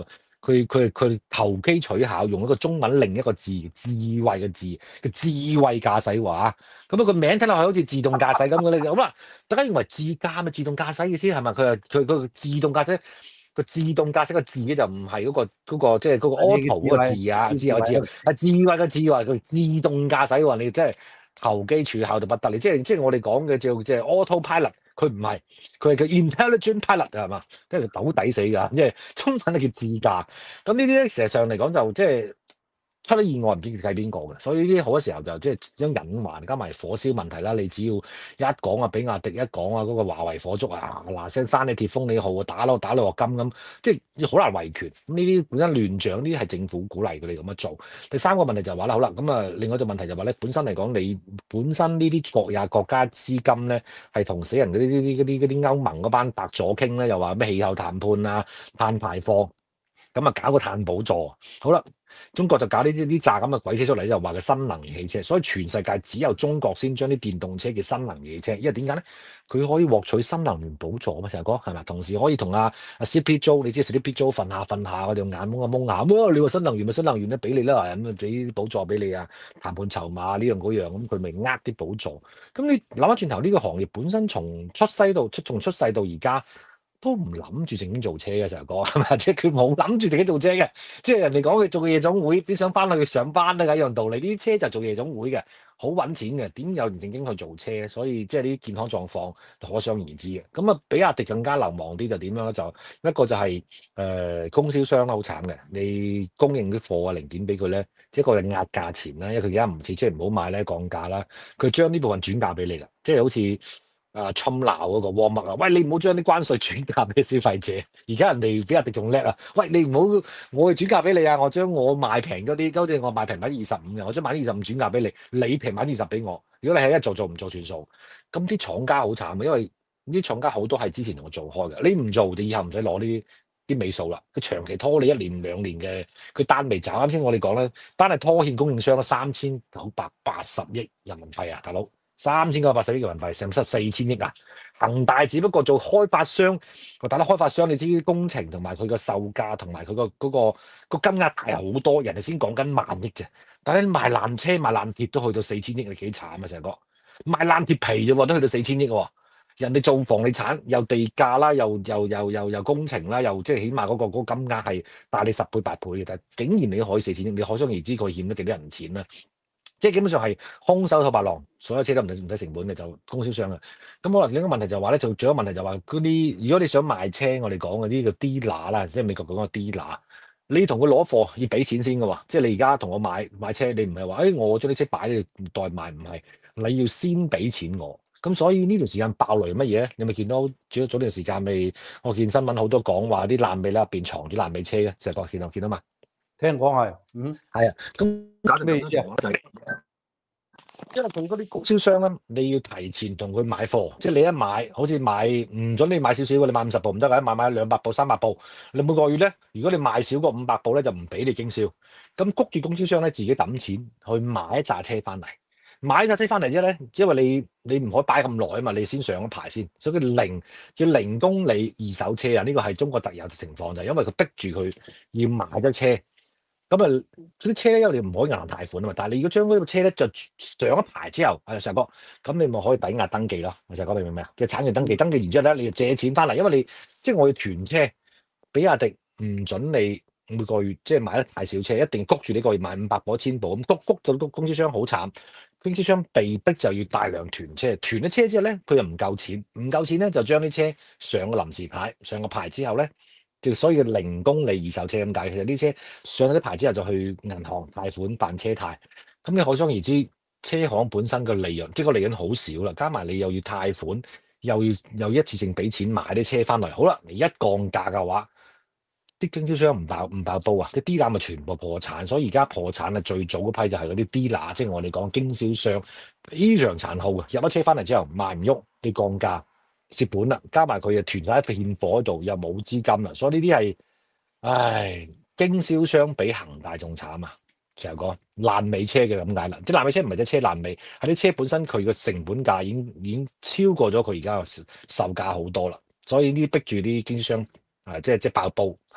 佢佢佢投機取巧，用一個中文另一個字智慧嘅字嘅智慧駕駛話，咁啊個名聽落去好似自動駕駛咁嘅咧，咁啊大家認為自駕咪自動駕駛嘅先係咪？佢係佢佢自動駕駛個自動駕駛個字嘅就唔係嗰個嗰個即係嗰個呢個 auto 嗰個智慧， 字啊， 呢智有智有，係智慧嘅智慧，佢自動駕駛喎，你真係投機取巧到不得了，即係即係我哋講嘅叫即係 auto pilot，佢唔係，佢係叫 intelligent pilot 係嘛？跟住好抵死㗎，即係中文係叫自駕。咁呢啲咧，事實上嚟講就即係出咗意外唔知計邊個嘅，所以呢啲好多時候就即係將隱患加埋火燒問題啦。你只要一講啊，比亞迪一講啊，嗰、那個華為火燭啊，嗱聲山你鐵封你號啊，打咯打到落金咁，即係好難維權。咁呢啲本身亂象，呢啲係政府鼓勵佢哋咁樣做。第三個問題就係話啦，好啦，咁啊，另外一個問題就係話咧，本身嚟講，你本身呢啲國也國家資金咧，係同死人嗰啲啲啲啲歐盟嗰班白左傾咧，又話咩氣候談判啊、碳排放，咁啊搞個碳補助，好啦。中國就搞呢啲啲炸咁嘅鬼車出嚟，就話嘅新能源汽車，所以全世界只有中國先將啲電動車叫新能源汽車，因為點解咧？佢可以獲取新能源補助啊嘛，成日講係咪？同時可以同阿阿 C P 租，你知 C P 租瞓下瞓下，我哋眼蒙下蒙下，哇！你話新能源咪新能源咧，俾你啦，咁啊俾啲補助俾你啊，談判籌碼呢樣嗰樣，咁佢咪呃啲補助？咁你諗翻轉頭，呢個行業本身從出世到出，從出世到而家。都唔諗住正經做車嘅，成日講係咪？即係佢冇諗住自己做車嘅，即係人哋講佢做個夜總會，邊想翻去上班咧？一樣道理。呢啲車就做夜總會嘅，好揾錢嘅，點有人正經去做車？所以即係呢啲健康狀況可想而知嘅。咁啊，比亞迪更加流氓啲就點樣咧？就一個就係、是、誒、呃、供銷商啦，好慘嘅。你供應啲貨啊零件俾佢咧，一個係壓價錢啦，因為佢而家唔似即係唔好買咧降價啦，佢將呢部分轉嫁俾你啦，即係好似。啊！侵鬧嗰個沃麥啊！喂，你唔好將啲關稅轉嫁俾消費者。而家人哋比亞迪仲叻啊！喂，你唔好，我去轉嫁俾你啊！我將我賣平嗰啲，好似我賣平品二十五嘅，我將買二十五轉嫁俾你，你平買二十俾我。如果你係一做做唔做算數，咁啲廠家好慘啊！因為啲廠家好多係之前同我做開嘅，你唔做，你以後唔使攞呢啲尾數啦。佢長期拖你一年兩年嘅，佢單未找。啱先我哋講咧，單係拖欠供應商三千九百八十億人民幣啊，大佬。三千九百八十億人民幣，成失四千億啊！恒大只不過做開發商，我打得開發商，你知啲工程同埋佢個售價同埋佢個嗰個個金額大好多，人哋先講緊萬億啫。但係你賣爛車賣爛鐵都去到四千億，你幾慘啊！成個賣爛鐵皮啫喎，都去到四千億喎。人哋做房地產又地價啦，又又又又又工程啦，又即係起碼嗰個嗰個金額係大你十倍八倍嘅，但係竟然你可以四千億，你可想而知佢欠咗幾多人錢啦。即係基本上係空手套白狼，所有車都唔使唔使成本嘅，就供銷商啦。咁可能另一個問題就話咧，就仲有一個問題就話嗰啲，如果你想賣車，我哋講嘅呢個 dealer 啦，即係美國講嘅 dealer，你同佢攞貨要俾錢先嘅喎。即係你而家同我買買車，你唔係話誒我將啲車擺喺度代賣，唔係，你要先俾錢我。咁所以呢段時間爆雷乜嘢咧？你咪見到早早段時間未？我見新聞好多講話啲爛尾咧入邊藏咗爛尾車嘅，成日見到見到嘛？ 聽講係，嗯， 係啊，咁搞成咩意思啊？ 就係因為佢嗰啲供銷商咧，你要提前同佢買貨，即係你一買，好似買唔准你買少少嘅，你買五十部唔得㗎，買買兩百部、三百部，你每個月咧，如果你賣少過五百部咧，就唔俾你經銷。咁谷住供銷商咧，自己揼錢去買一紮車翻嚟，買一紮車翻嚟之後咧，因為你你唔可以擺咁耐啊嘛，你先上咗牌先，所以佢零叫零公里二手車啊，呢個係中國特有嘅情況，就係因為佢逼住佢要買咗車。咁啊，啲車咧，因為你唔可以銀行貸款啊嘛，但係你如果將嗰部車咧就上咗牌之後，阿石哥，咁你咪可以抵押登記咯。阿石哥明唔明咩啊？嘅產權登記，登記完之後咧，你就借錢翻嚟，因為你即係我要囤車，比亞迪唔准你每個月即係買得太少車，一定谷住呢個月買五百部、一千部，咁谷谷到都公司商好慘，公司商被逼就要大量囤車，囤咗車之後咧，佢又唔夠錢，唔夠錢咧就將啲車上個臨時牌，上個牌之後咧。所以零公里二手車咁解，其實啲車上咗啲牌之後就去銀行貸款辦車貸，咁你可想而知，車行本身個利潤，即係個利潤好少啦，加埋你又要貸款，又要又要一次性俾錢買啲車翻嚟，好啦，你一降價嘅話，啲經銷商唔爆唔爆煲啊，啲 dealer 咪全部破產，所以而家破產啊最早嗰批就係嗰啲 dealer，即係我哋講經銷商非常殘酷嘅，入咗車翻嚟之後賣唔喐，你降價。蝕本啦，加埋佢又囤晒喺現貨度，又冇資金啦，所以呢啲係，唉，經銷商比恒大仲慘啊！其實講爛尾車嘅咁解啦，即係爛尾車唔係啲車爛尾，係啲車本身佢個成本價已經已經超過咗佢而家個售價好多啦，所以呢啲逼住啲經銷商啊，即係即係爆煲係。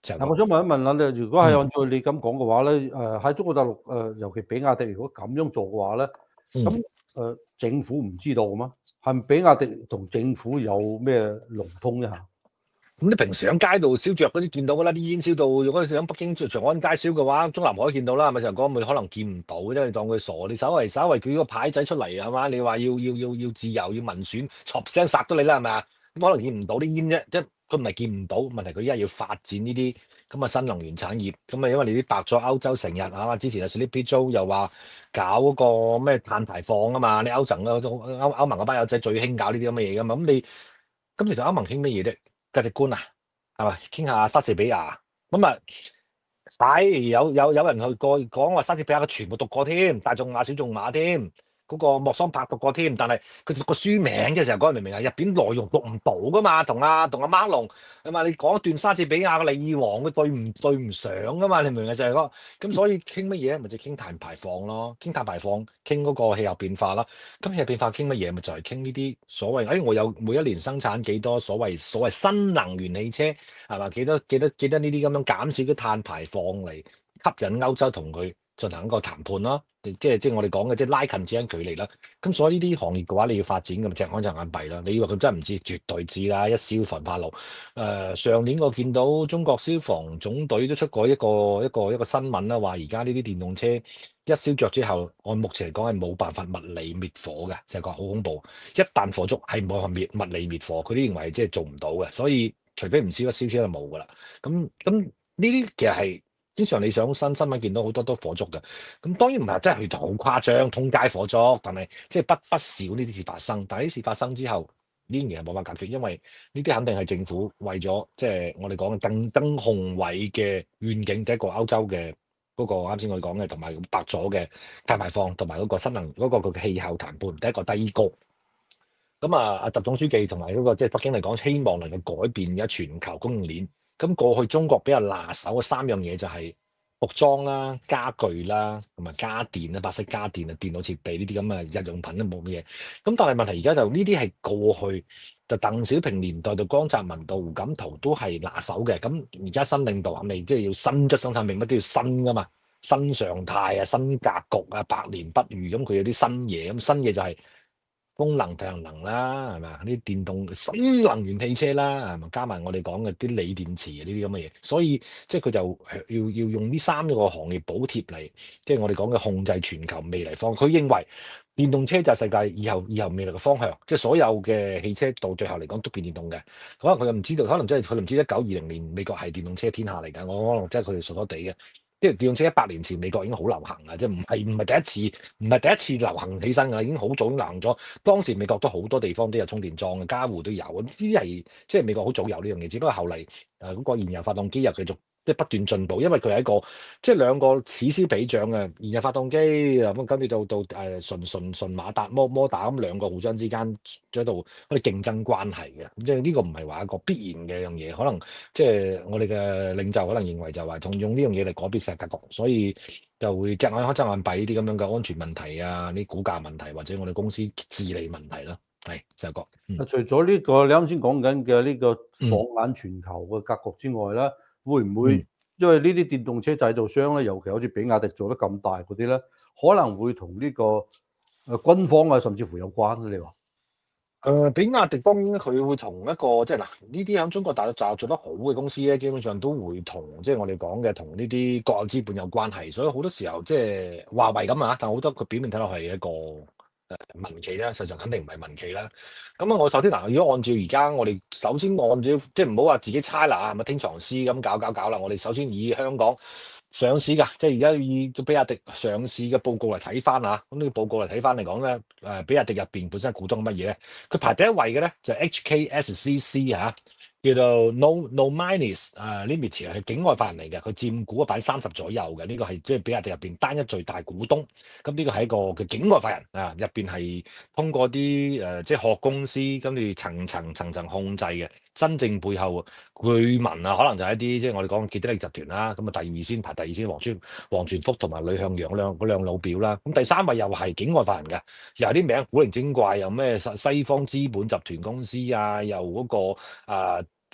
就係嗱， 講我想問一問啦，你如果係嗯按照你咁講嘅話咧，誒喺中國大陸誒，尤其比亞迪如果咁樣做嘅話咧， 嗯。 咁誒政府唔知道嘅咩？係咪比亞迪同政府有咩龍通一下？ 咁你平時喺街度燒着嗰啲見到㗎啦，啲煙燒到，如果喺北京長安街燒嘅話，中南海見到啦，係咪就講咪可能見唔到，即係當佢傻。你稍為稍為舉個牌仔出嚟係嘛？你話要要要要自由要民選，唰聲殺咗你啦係咪啊？咁可能見唔到啲煙啫，即係佢唔係見唔到，問題佢依家要發展呢啲咁嘅新能源產業，咁啊因為你啲白咗歐洲成日啊嘛，之前啊 Sleepy Joe 又話搞嗰個咩碳排放啊嘛，你歐陣嗰種歐歐盟嗰班友仔最興搞呢啲咁嘅嘢㗎嘛，咁你咁其實歐盟興乜嘢啫？價值觀啊，係咪傾下莎士比亞咁啊？係有有有人去過講話莎士比亞佢全部讀過添，大眾馬小眾馬添，嗰、個莫桑柏讀過添，但係佢讀個書名嘅時候講明唔明啊？入邊內容讀唔到噶嘛，同阿同阿馬龍係嘛？你講一段莎士比亞嘅李爾王，佢對唔對唔上噶嘛？你明唔明啊？就係嗰咁，所以傾乜嘢咪就傾碳排放咯，傾碳排放，傾嗰個氣候變化啦。咁氣候變化傾乜嘢？咪就係傾呢啲所謂，誒、我有每一年生產幾多所謂所謂新能源汽車係嘛？幾多幾多幾多呢啲咁樣減少啲碳排放嚟吸引歐洲同佢進行一個談判咯，即係即係我哋講嘅即係拉近之間距離啦。咁所以呢啲行業嘅話，你要發展咁隻眼隻眼閉啦。你以為佢真係唔知？絕對知啦！一燒焚化爐，誒、呃、上年我見到中國消防總隊都出過一個一個一個新聞啦，話而家呢啲電動車一燒着之後，按目前嚟講係冇辦法物理滅火嘅，成個好恐怖。一旦火燭係冇辦法滅物理滅火，佢都認為即係做唔到嘅，所以除非唔燒一燒出就冇噶啦。咁咁呢啲其實係經常你上新新聞見到好多都火燭嘅。咁當然唔係真係去到好誇張，通街火燭，但係即係不不少呢啲事發生。但係呢啲事發生之後，呢樣嘢係冇辦法解決，因為呢啲肯定係政府為咗即係我哋講嘅更更宏偉嘅願景，第一個歐洲嘅嗰、個啱先我哋講嘅，同埋白咗嘅碳排放，同埋嗰個新能嗰、個佢嘅氣候談判，第一個低谷。咁啊，阿習總書記同埋嗰個即係北京嚟講，希望能夠改變而家全球供應鏈。咁過去中國比較拿手嘅三樣嘢就係服裝啦、家具啦，同埋家電啦、白色家電啊、電腦設備呢啲咁嘅日用品都冇乜嘢。咁但係問題而家就呢啲係過去就鄧小平年代到江澤民到胡錦濤都係拿手嘅。咁而家新領導係咪即係要新質生產命乜都要新噶嘛？新常態啊、新格局啊、百年不遇咁，佢有啲新嘢。咁新嘢就係風能、太陽能啦，係咪啊？呢啲電動新能源汽車啦，係咪加埋我哋講嘅啲鋰電池啊呢啲咁嘅嘢，所以即係佢就要要用呢三個行業補貼嚟，即係我哋講嘅控制全球未來方。佢認為電動車就係世界以後以後未來嘅方向，即係所有嘅汽車到最後嚟講都變電動嘅。可能佢又唔知道，可能真係佢唔知一九二零年美國係電動車天下嚟㗎，我可能真係佢哋傻傻地嘅。即係電動車一百年前美國已經好流行啦，即係唔係唔係第一次，唔係第一次流行起身㗎，已經好早已經流行咗。當時美國都好多地方都有充電樁嘅，家戶都有。呢啲係即係美國好早有呢樣嘢，只不過後嚟誒嗰個燃油發動機又繼續即係不斷進步，因為佢係一個即係兩個此消彼長嘅燃油發動機啊，咁跟住到到誒、呃、純純純馬達摩摩打咁兩個互相之間喺度嗰啲競爭關係嘅，咁即係呢個唔係話一個必然嘅樣嘢，可能即係我哋嘅領袖可能認為就話同用呢樣嘢嚟改變世界格局，所以就會隻眼開隻眼閉呢啲咁樣嘅安全問題啊，呢股價問題或者我哋公司治理問題啦，係就係個嗯啊，除咗呢個你啱先講緊嘅呢個嗯放眼全球嘅格局之外咧，會唔嗯會因為呢啲電動車製造商咧，尤其好似比亞迪做得咁大嗰啲咧，可能會同呢個誒軍方啊，甚至乎有關咧？你話？ 誒、呃，比亞迪當然佢會同一個即係嗱，呢啲喺中國大陸就做得好嘅公司咧，基本上都會同即係我哋講嘅同呢啲國有資本有關係，所以好多時候即係華為咁啊，但好多佢表面睇落係一個誒、呃、民企啦，實際上肯定唔係民企啦。咁啊，我首先嗱，如果按照而家我哋首先按照即係唔好話自己猜啦，係咪聽藏絲咁搞搞搞啦？我哋首先以香港上市㗎，即係而家以比亞迪上市嘅報告嚟睇翻啊，咁呢個報告嚟睇翻嚟講咧，誒比亞迪入邊本身股東乜嘢咧？佢排第一位嘅咧就係 H K S C C 嚇，叫做 No Nominees 誒 Limited 係境外法人嚟嘅，佢佔股一百三十左右嘅，呢個係即係比亞迪入邊單一最大股東。咁呢個係一個嘅境外法人啊，入邊係通過啲誒即係學公司跟住層層層層控制嘅，真正背後據聞啊，可能就係一啲即係我哋講嘅傑德力集團啦。咁啊，第二先排第二先黃川黃傳福同埋呂向陽兩嗰兩老表啦。咁第三位又係境外法人嘅，又係啲名古靈精怪，又咩西西方資本集團公司啊，又嗰、個啊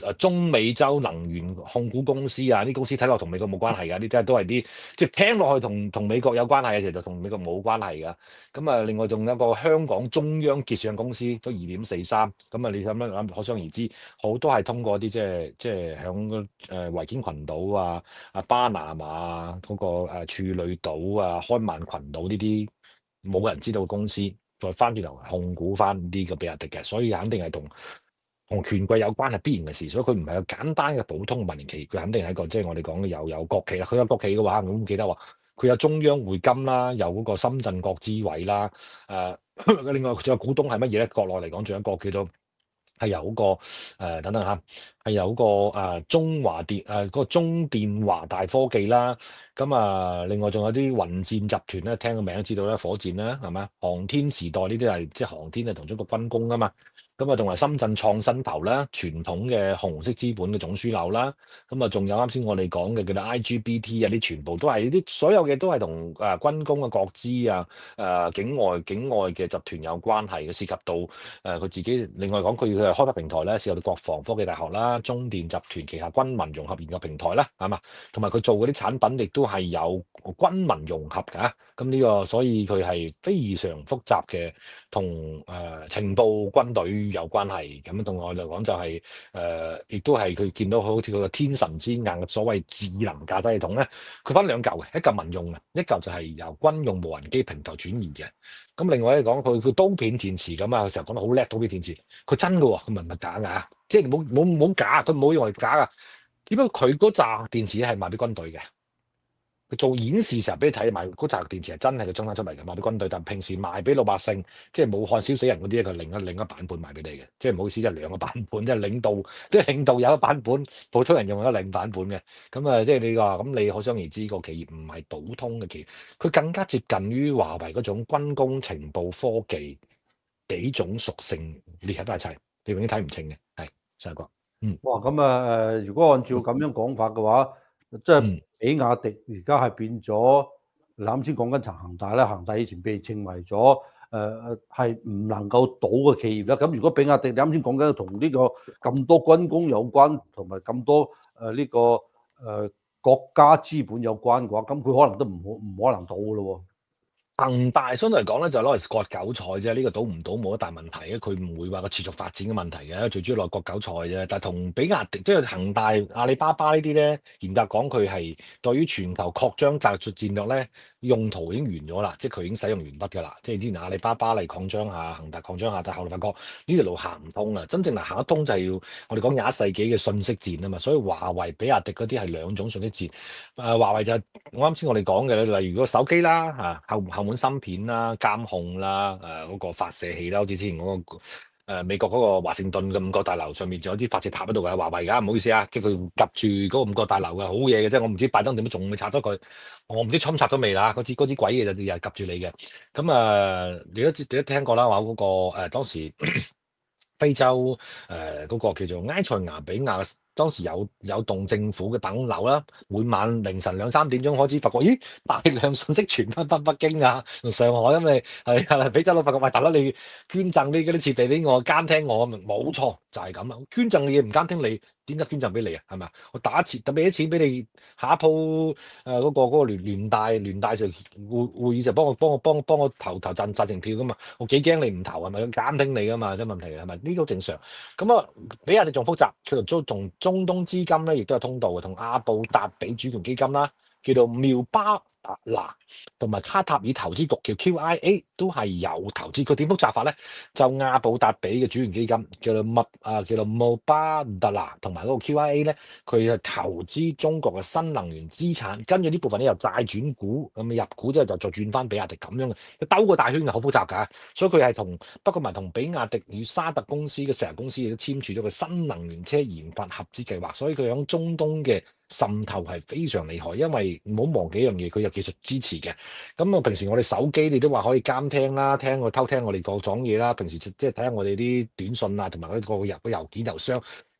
誒中美洲能源控股公司啊，啲公司睇落同美國冇關係㗎，呢啲都係啲即係聽落去同同美國有關係嘅，其實同美國冇關係㗎。咁啊，另外仲有一個香港中央結算公司都二點四三，咁啊，你咁樣諗，可想而知，好多係通過啲即係即係響誒維堅群島啊、啊巴拿馬啊、嗰、個誒處女島啊、開曼群島呢啲冇人知道嘅公司，再翻轉頭控股翻呢個比亞迪嘅，所以肯定係同同權貴有關係必然嘅事，所以佢唔係個簡單嘅普通嘅民營企業，佢肯定係一個即係我哋講嘅有有國企啦。佢有國企嘅話，咁記得話佢有中央匯金啦，有嗰個深圳國資委啦，誒、另外仲有股東係乜嘢咧？國內嚟講，仲有一個叫做係有嗰個誒、呃等等嚇，係有嗰個誒、呃中華電誒嗰個中電華大科技啦。咁啊，另外仲有啲雲箭集團咧，聽個名都知道啦，火箭啦，係咪啊？航天時代呢啲係即係航天係同中國軍工啊嘛。咁啊，同埋深圳創新投啦，傳統嘅紅色資本嘅總樞紐啦。咁啊，仲有啱先我哋講嘅叫做 I G B T 啊，啲全部都係啲所有嘅都係同誒軍工嘅國資啊、誒、境外境外嘅集團有關係嘅，涉及到誒佢、自己。另外講佢佢係開發平台咧，涉及到國防科技大學啦、中電集團旗下軍民融合研究平台啦，係嘛？同埋佢做嗰啲產品亦都係有軍民融合㗎。咁呢個所以佢係非常複雜嘅，同誒、呃情報軍隊有關係。咁同我嚟講就係、誒，亦、都係佢見到好似佢個天神之眼嘅所謂智能駕駛系統咧，佢分兩嚿嘅，一嚿民用嘅，一嚿就係由軍用無人機平台轉移嘅。咁另外嚟講，佢佢刀片電池咁啊，成日講得好叻刀片電池，佢真嘅喎，佢唔係唔係假㗎，即係冇冇冇假，佢唔好以為假㗎。只不過佢嗰扎電池係賣俾軍隊嘅。佢做演示時候俾你睇埋嗰扎電池係真係佢生產出嚟嘅，賣俾軍隊，但平時賣俾老百姓，即係武漢燒死人嗰啲咧，佢另一另一版本賣俾你嘅，即係唔好意思，即係兩個版本，即係領導，即係領導有一個版本，普通人用咗另一版本嘅。咁啊，即係你話咁，你可想而知個企業唔係普通嘅企業，佢更加接近於華為嗰種軍工情報科技幾種屬性列合埋一齊，你永遠睇唔清嘅。係，細哥，嗯哇！咁啊誒，如果按照咁樣講法嘅話，即係嗯。 比亞迪而家係變咗，你啱先講緊層恒大啦，恒大以前被稱為咗誒係唔能夠倒嘅企業啦。咁如果比亞迪你啱先講緊同呢個咁多軍工有關，同埋咁多誒呢個誒國家資本有關嘅話，咁佢可能都唔可唔可能倒嘅咯喎。 恒大相對嚟講咧，就攞嚟割韭菜啫。呢、個賭唔賭冇乜大問題嘅，佢唔會話個持續發展嘅問題嘅，最主要攞嚟割韭菜啫。但係同比亞迪即係恒大、阿里巴巴呢啲咧，嚴格講佢係對於全球擴張戰術戰略咧，用途已經完咗啦，即係佢已經使用完畢㗎啦。即係之前阿里巴巴嚟擴張下，恒大擴張下，但係後來發覺呢條路行唔通啊！真正嚟行得通就係要我哋講廿一世紀嘅信息戰啊嘛。所以華為、比亞迪嗰啲係兩種信息戰。誒、呃、華為就係我啱先我哋講嘅咧，例如個手機啦，嚇後後門芯片啦、監控啦、誒、嗰個發射器啦，好似之前嗰、個。誒、美國嗰個華盛頓嘅五角大樓上面仲有啲發射塔喺度嘅，華為㗎，唔好意思啊，即係佢夾住嗰個五角大樓嘅，好嘢嘅，即係我唔知拜登點樣仲未拆咗佢，我唔知侵拆咗未啦，嗰支嗰支鬼嘢就又係夾住你嘅。咁啊，你都知你都聽過啦，話嗰、個誒、呃、當時非洲誒嗰、個叫做埃塞俄比亞，當時有有棟政府嘅辦公樓啦，每晚凌晨兩三點鐘開始發覺，咦大量信息傳翻翻北京啊，同上海，因為係係非洲佬發覺，喂大佬你捐贈呢嗰啲設備俾我，監聽我，冇錯就係咁啊！捐贈嘅嘢唔監聽你，點解捐贈俾你啊？係咪啊？我打錢，特俾啲錢俾你，下一鋪誒嗰個嗰、個聯聯大聯大就會會議就幫我幫我幫我幫我投投贊贊成票噶嘛，我幾驚你唔投係咪？監聽你噶嘛，啲問題係咪？呢個正常。咁啊，比亞迪仲複雜，佢同中同中東資金咧，亦都有通道嘅，同阿布達比主權基金啦，叫做妙巴達拿，同埋卡塔爾投資局叫 Q I A 都係有投資。佢點複雜法咧？就阿布達比嘅主權基金叫做麥啊，叫做穆巴達拿，同埋嗰個 Q I A 咧，佢係投資中國嘅新能源資產，跟住呢部分咧由債轉股，咁入股之後就再轉翻比亞迪咁樣嘅，兜個大圈嘅，好複雜㗎。所以佢係同不過埋同比亞迪與沙特公司嘅石油公司亦都簽署咗個新能源車研發合資計劃，所以佢響中東嘅滲透係非常厲害。因為唔好忘記一樣嘢，佢有技術支持嘅。咁啊，平時我哋手機你都話可以監聽啦，聽我偷聽我哋個講嘢啦。平時即係睇下我哋啲短信啊，同埋嗰個入個郵件郵箱。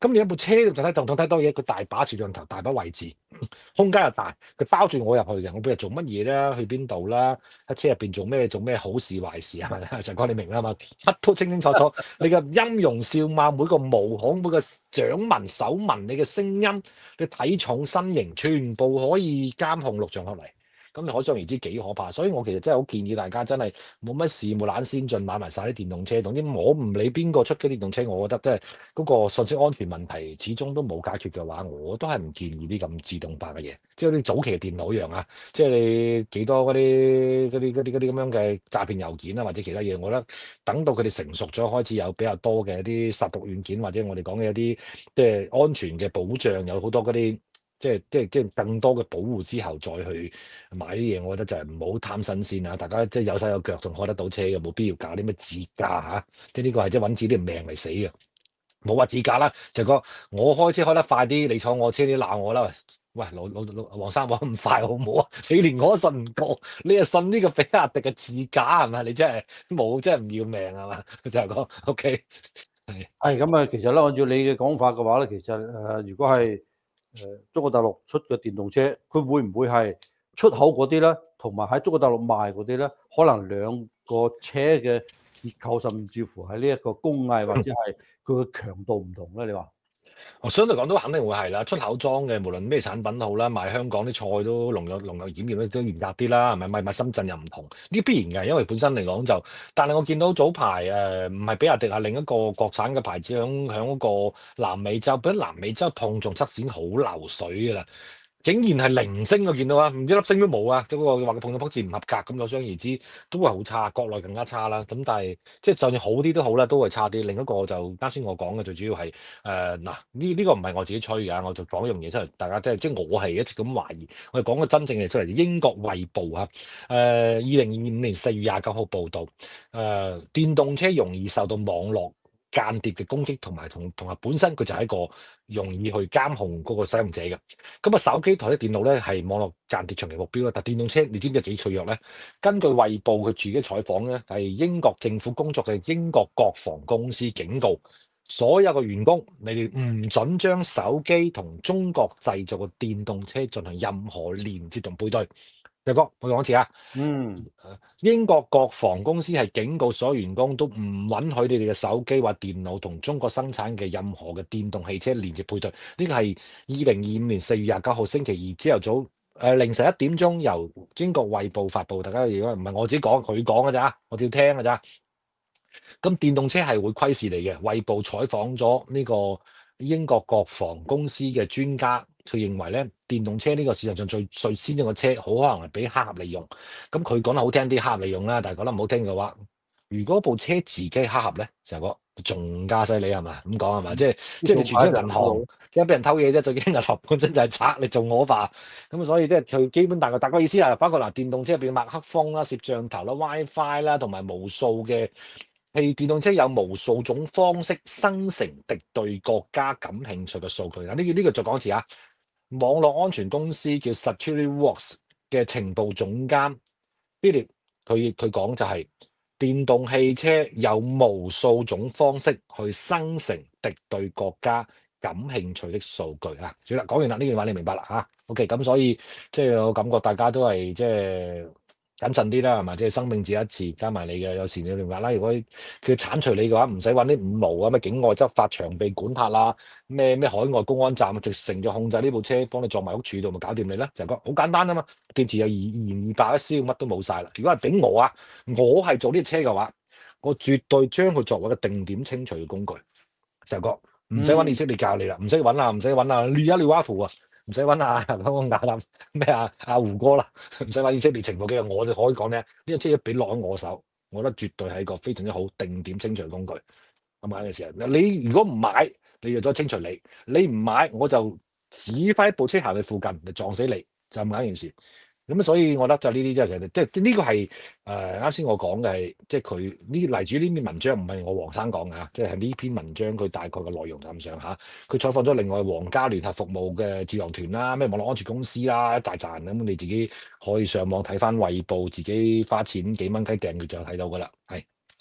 咁你一部車度就睇動動睇多嘢，佢大把攝像頭，大把位置，空間又大，佢包住我入去嘅。我每日做乜嘢啦？去邊度啦？喺車入邊做咩？做咩好事壞事係咪？實講你明啦嘛，乜都清清楚楚。你嘅音容笑貌，每個毛孔，每個掌紋、手紋，你嘅聲音、你體重、身形，全部可以監控錄像落嚟。咁你可想而知幾可怕，所以我其實真係好建議大家真係冇乜事冇懶先進買埋晒啲電動車。總之我唔理邊個出嘅電動車，我覺得真係嗰個信息安全問題始終都冇解決嘅話，我都係唔建議啲咁自動化嘅嘢。即係啲早期嘅電腦一樣啊，即係你幾多嗰啲嗰啲嗰啲嗰啲咁樣嘅詐騙郵件啊，或者其他嘢，我覺得等到佢哋成熟咗，開始有比較多嘅一啲殺毒軟件，或者我哋講嘅一啲即係安全嘅保障，有好多嗰啲。即係即係即係更多嘅保護之後，再去買啲嘢，我覺得就係唔好貪新鮮啊！大家即係有手有腳，仲開得到車嘅，冇必要搞啲咩自駕嚇。即係呢個係即係揾自己啲命嚟死嘅。冇話自駕啦，就講我開車開得快啲，你坐我車你鬧我啦。喂，老老老黃生話咁快好唔好啊？你連我都信唔過，你係信呢個比亞迪嘅自駕係咪？你真係冇，真係唔要命係嘛？就係講 OK 係。 係咁啊，其實咧，按照你嘅講法嘅話咧，其實誒、呃，如果係誒、呃、中國大陸出嘅電動車，佢會唔會係出口嗰啲咧，同埋喺中國大陸賣嗰啲咧，可能兩個車嘅結構，甚至乎喺呢一個工藝或者係佢嘅強度唔同咧？你話？ 我相對講都肯定會係啦，出口裝嘅無論咩產品都好啦，賣香港啲菜都農有農有檢驗咧都嚴格啲啦，係咪？賣賣深圳又唔同，呢必然嘅，因為本身嚟講就，但係我見到早排誒唔係比亞迪係另一個國產嘅牌子響響嗰個南美洲，俾南美洲碰撞測試好流水㗎啦。竟然係零星我見到啊，唔一粒星都冇啊！即係嗰個話個碰撞測試唔合格咁，可想而知都係好差，國內更加差啦。咁但係即係就算好啲都好啦，都係差啲。另一個就啱先我講嘅最主要係誒嗱呢呢個唔係我自己吹㗎，我就講一樣嘢出嚟，大家即係即係我係一直咁懷疑。我哋講個真正嘅出嚟，英國衛報啊，誒二零二五年四月廿九號報導，誒、呃、電動車容易受到網絡間諜嘅攻擊，同埋同同埋本身佢就係一個容易去監控嗰個使用者嘅。咁啊，手機台啲電腦咧係網絡間諜長期目標啦。但電動車你知唔知幾脆弱咧？根據衛報佢自己採訪咧，係英國政府工作嘅英國國防公司警告所有嘅員工，你哋唔準將手機同中國製造嘅電動車進行任何連接同配對。大哥，我講一次啊。 嗯， 英國國防公司係警告所有員工都唔允許你哋嘅手機或電腦同中國生產嘅任何嘅電動汽車連接配對。呢個係二零二五年四月廿九號星期二朝頭早誒、呃、凌晨一點鐘由英國衛報發布。大家如果唔係我自己講，佢講嘅咋，我照聽嘅咋。咁電動車係會窺視你嘅。衛報採訪咗呢個英國國防公司嘅專家，佢認為咧電動車呢個市場上最最先進嘅車，好可能係俾黑客利用。咁佢講得好聽啲，黑客利用啦，但係講得唔好聽嘅話，如果部車自己黑客咧，就係個仲加犀利係嘛？咁講係嘛？即係即係你傳咗銀行，即係俾人偷嘢啫，最驚銀行本身就係賊，你做我吧？咁所以即係佢基本大概大概意思係，包括嗱電動車入邊麥克風啦、攝像頭啦、WiFi 啦，同埋無數嘅。係電動車有無數種方式生成敵對國家感興趣嘅數據。呢、這個呢、這個再講一次啊！網絡安全公司叫 SecurityWatch 嘅情報總監 Philip，佢佢講就係、是、電動汽車有無數種方式去生成敵對國家感興趣的數據啊！好啦，講完啦，呢句話你明白啦嚇。OK，咁所以即係我感覺大家都係即係。謹慎啲啦，係嘛？即係生命只一次，加埋你嘅，有時你明白啦。如果佢剷除你嘅話，唔使揾啲五毛啊，咩境外執法、長臂管轄啦，咩咩海外公安站，直成就控制呢部車，幫你撞埋屋柱度，咪搞掂你啦。就講好簡單啊嘛。電池有二二二百一燒，乜都冇晒啦。如果係俾我啊，我係做呢隻車嘅話，我絕對將佢作為一個定點清除嘅工具。就講唔使揾以色列教你啦，唔使揾啊，唔使揾啊，列一列瓦圖啊。唔使揾啊，香港亞南咩啊阿胡哥啦，唔使揾以色列情報嘅，我就可以講咧，呢個車一俾落喺我手，我覺得絕對係一個非常之好定點清除工具。咁買嘅時候，你如果唔買，你就再清除你；你唔買，我就指揮部車行去附近，就撞死你，就咁樣一件事。咁所以我覺得就呢啲即係其實即係呢個係誒啱先我講嘅係，即係佢呢例子呢篇文章唔係我黃生講嘅，即係呢篇文章佢大概嘅內容咁上下。佢採訪咗另外皇家聯合服務嘅智囊團啦，咩網絡安全公司啦，一大扎人咁，你自己可以上網睇翻衛報，自己花錢幾蚊雞訂閱就睇到噶啦。係，石哥。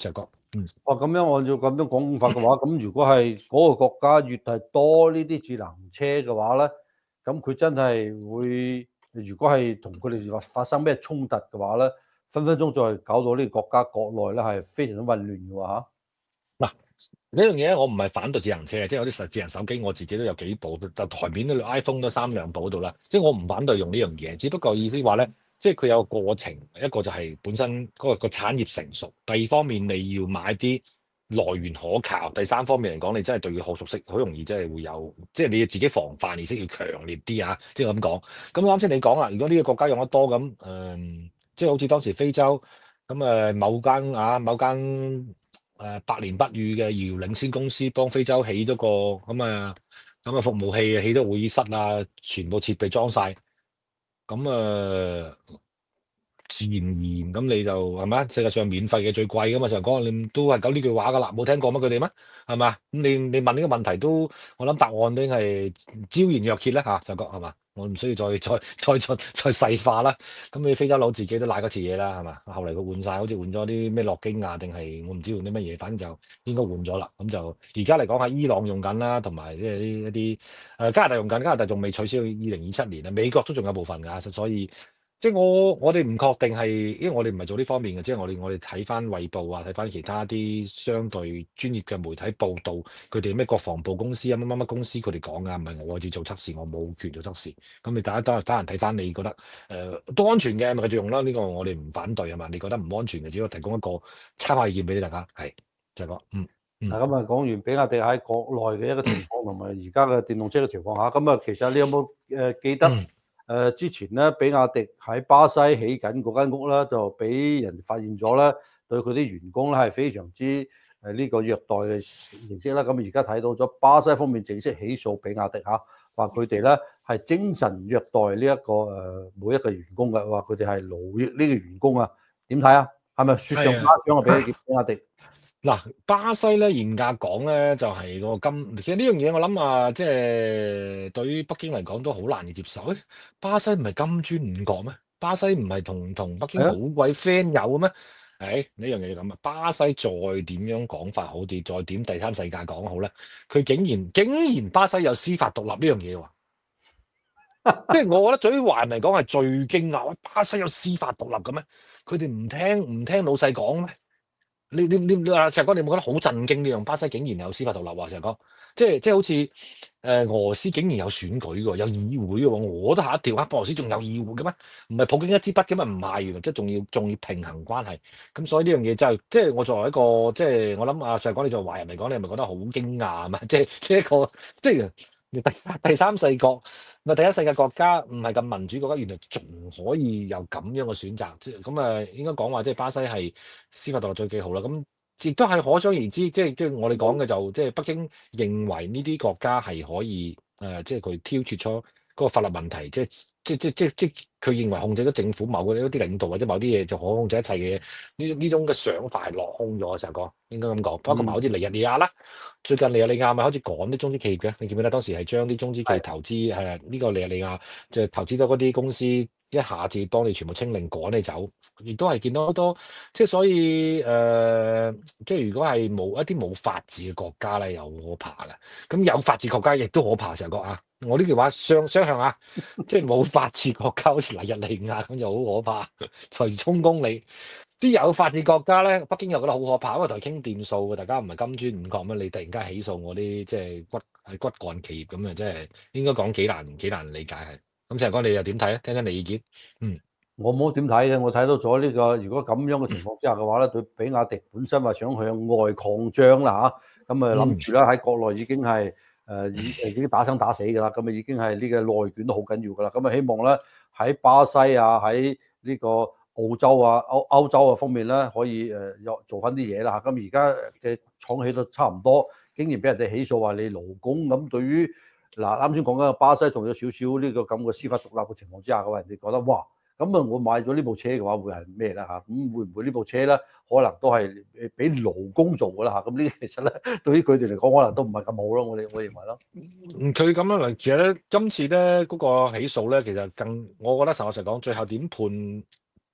嗯， 哇，咁樣按照咁樣講法嘅話，咁如果係嗰個國家越係多呢啲智能車嘅話咧，咁佢真係會，如果係同佢哋話發生咩衝突嘅話咧，分分鐘再搞到呢個國家國內咧係非常之混亂嘅喎嚇。 嗱，呢樣嘢咧，我唔係反對智能車嘅，即係有啲實智能手機，我自己都有幾部，就台面都 iPhone 都三兩部喺度啦。即係我唔反對用呢樣嘢，只不過意思話咧，即係佢有個過程，一個就係本身嗰個個產業成熟，第二方面你要買啲來源可靠，第三方面嚟講，你真係對佢好熟悉，好容易真係會有，即係你要自己防範意識要強烈啲啊！即係咁講。咁啱先你講啦，如果呢個國家用得多咁，誒、嗯，即係好似當時非洲咁誒，某間啊某間。誒百年不遇嘅遙領先公司幫非洲起咗個咁啊咁嘅服務器，起咗會議室啊，全部設備裝晒，咁啊自然而然咁你就係咪世界上免費嘅最貴噶嘛？成日講你都係講呢句話噶啦，冇聽過乜佢哋咩？係嘛？咁你你問呢個問題都，我諗答案都應係昭然若揭啦嚇，就覺係嘛？我唔需要再再再再再細化啦。咁你非洲佬自己都賴嗰次嘢啦，係嘛？後嚟佢換晒，好似換咗啲咩諾基亞定係我唔知換啲乜嘢，反正就應該換咗啦。咁就而家嚟講喺伊朗用緊啦，同埋即係呢一啲誒加拿大用緊，加拿大仲未取消二零二七年啊，美國都仲有部分㗎，所以。即係我我哋唔確定係，因為我哋唔係做呢方面嘅，即係我哋我哋睇翻衛報啊，睇翻其他啲相對專業嘅媒體報導，佢哋咩國防部公司啊乜乜乜公司佢哋講啊，唔係我哋做測試，我冇權做測試。咁你大家得得閒睇翻，你覺得誒、呃、都安全嘅咪繼續用啦？呢、這個我哋唔反對啊嘛。你覺得唔安全嘅，只不過提供一個參考意見俾大家，係就係、是、講嗯嗯嗱，咁啊講完比亞迪喺國內嘅一個情況同埋而家嘅電動車嘅情況下，咁啊其實你有冇誒記得？ 嗯誒、呃、之前咧，比亞迪喺巴西起緊嗰間屋咧，就俾人發現咗咧，對佢啲員工咧係非常之誒呢個虐待嘅形式啦。咁而家睇到咗巴西方面正式起訴比亞迪嚇，話佢哋咧係精神虐待呢、這、一個誒、呃、每一個員工嘅，話佢哋係勞役呢個員工啊。點睇啊？係咪雪上加霜啊？俾比亞迪？ 嗱，巴西咧嚴格講咧就係、是、個金，其實呢樣嘢我諗啊，即係對於北京嚟講都好難以接受。誒，巴西唔係金磚五國咩？巴西唔係同同北京好鬼 friend 友嘅咩？誒，呢樣嘢咁啊，巴西再點樣講法好啲，再點第三世界講好咧？佢竟然竟然巴西有司法獨立呢樣嘢喎，即係我覺得對於華人嚟講係最驚訝。喂，巴西有司法獨立嘅咩？佢哋唔聽唔聽老細講咩？你你你啊，石哥，你有冇覺得好震驚呢樣？巴西竟然有司法獨立啊！石哥，即係即係好似誒、呃、俄羅斯竟然有選舉嘅，有議會嘅喎，我都嚇一跳啊！俄羅斯仲有議會嘅咩？唔係普京一支筆嘅咩？唔係，原來即係仲要仲要平衡關係。咁所以呢樣嘢就係、即係我作為一個即係我諗啊，石哥你作為華人嚟講，你係咪覺得好驚訝啊？即係即係一個即係第第三世國。咪第一世界國家唔係咁民主國家，原來仲可以有咁樣嘅選擇，即係咁誒，應該講話即係巴西係司法獨立最幾好啦。咁亦都係可想而知，即係即係我哋講嘅就即係北京認為呢啲國家係可以誒、呃，即係佢挑脱咗嗰個法律問題，即係即即即即佢認為控制咗政府某嘅一啲領導或者某啲嘢就可控制一切嘅嘢，呢呢種嘅想法係落空咗，成日講應該咁講。包括埋好似尼日利亞啦。最近尼日利亞咪開始趕啲中資企業嘅，你記唔記得當時係將啲中資企業投資係呢個尼日利亞，就係投資到嗰啲公司，一下子幫你全部清零趕你走，亦都係見到好多，即係所以誒、呃，即係如果係冇一啲冇法治嘅國家咧，又可怕啦。咁有法治國家亦都可怕，成日講啊，我呢句話雙雙向啊，即係冇法治國家好似尼日利亞咁就好可怕，隨時充公你。啲有法治國家咧，北京又覺得好可怕，因為同佢傾掂數嘅，大家唔係金磚五國咩？你突然間起訴我啲即係骨係骨幹企業咁啊，即係應該講幾難幾難理解係。咁成日講你又點睇咧？聽聽你意見。嗯， 我冇點睇嘅，我睇到咗呢、這個，如果咁樣嘅情況之下嘅話咧，對比亞迪本身話想向外擴張啦嚇，咁啊諗住咧喺國內已經係誒已誒已經打生打死㗎啦，咁啊已經係呢個內卷都好緊要㗎啦，咁啊希望咧喺巴西啊喺呢個澳洲啊歐歐洲啊方面咧可以誒有做翻啲嘢啦嚇，咁而家嘅廠起都差唔多，竟然俾人哋起訴話你勞工，咁對於嗱啱先講緊巴西仲有少少呢個咁嘅司法獨立嘅情況之下嘅話，人哋覺得哇〜咁啊，我買咗呢部車嘅話，會係咩咧嚇？咁會唔會呢部車咧，可能都係誒俾勞工做嘅啦嚇？咁呢，其實咧，對於佢哋嚟講，可能都唔係咁好咯。我哋我認為咯。 嗯，佢咁樣嚟，其實咧，今次咧嗰、那個起訴咧，其實更，我覺得實話實講，最後點判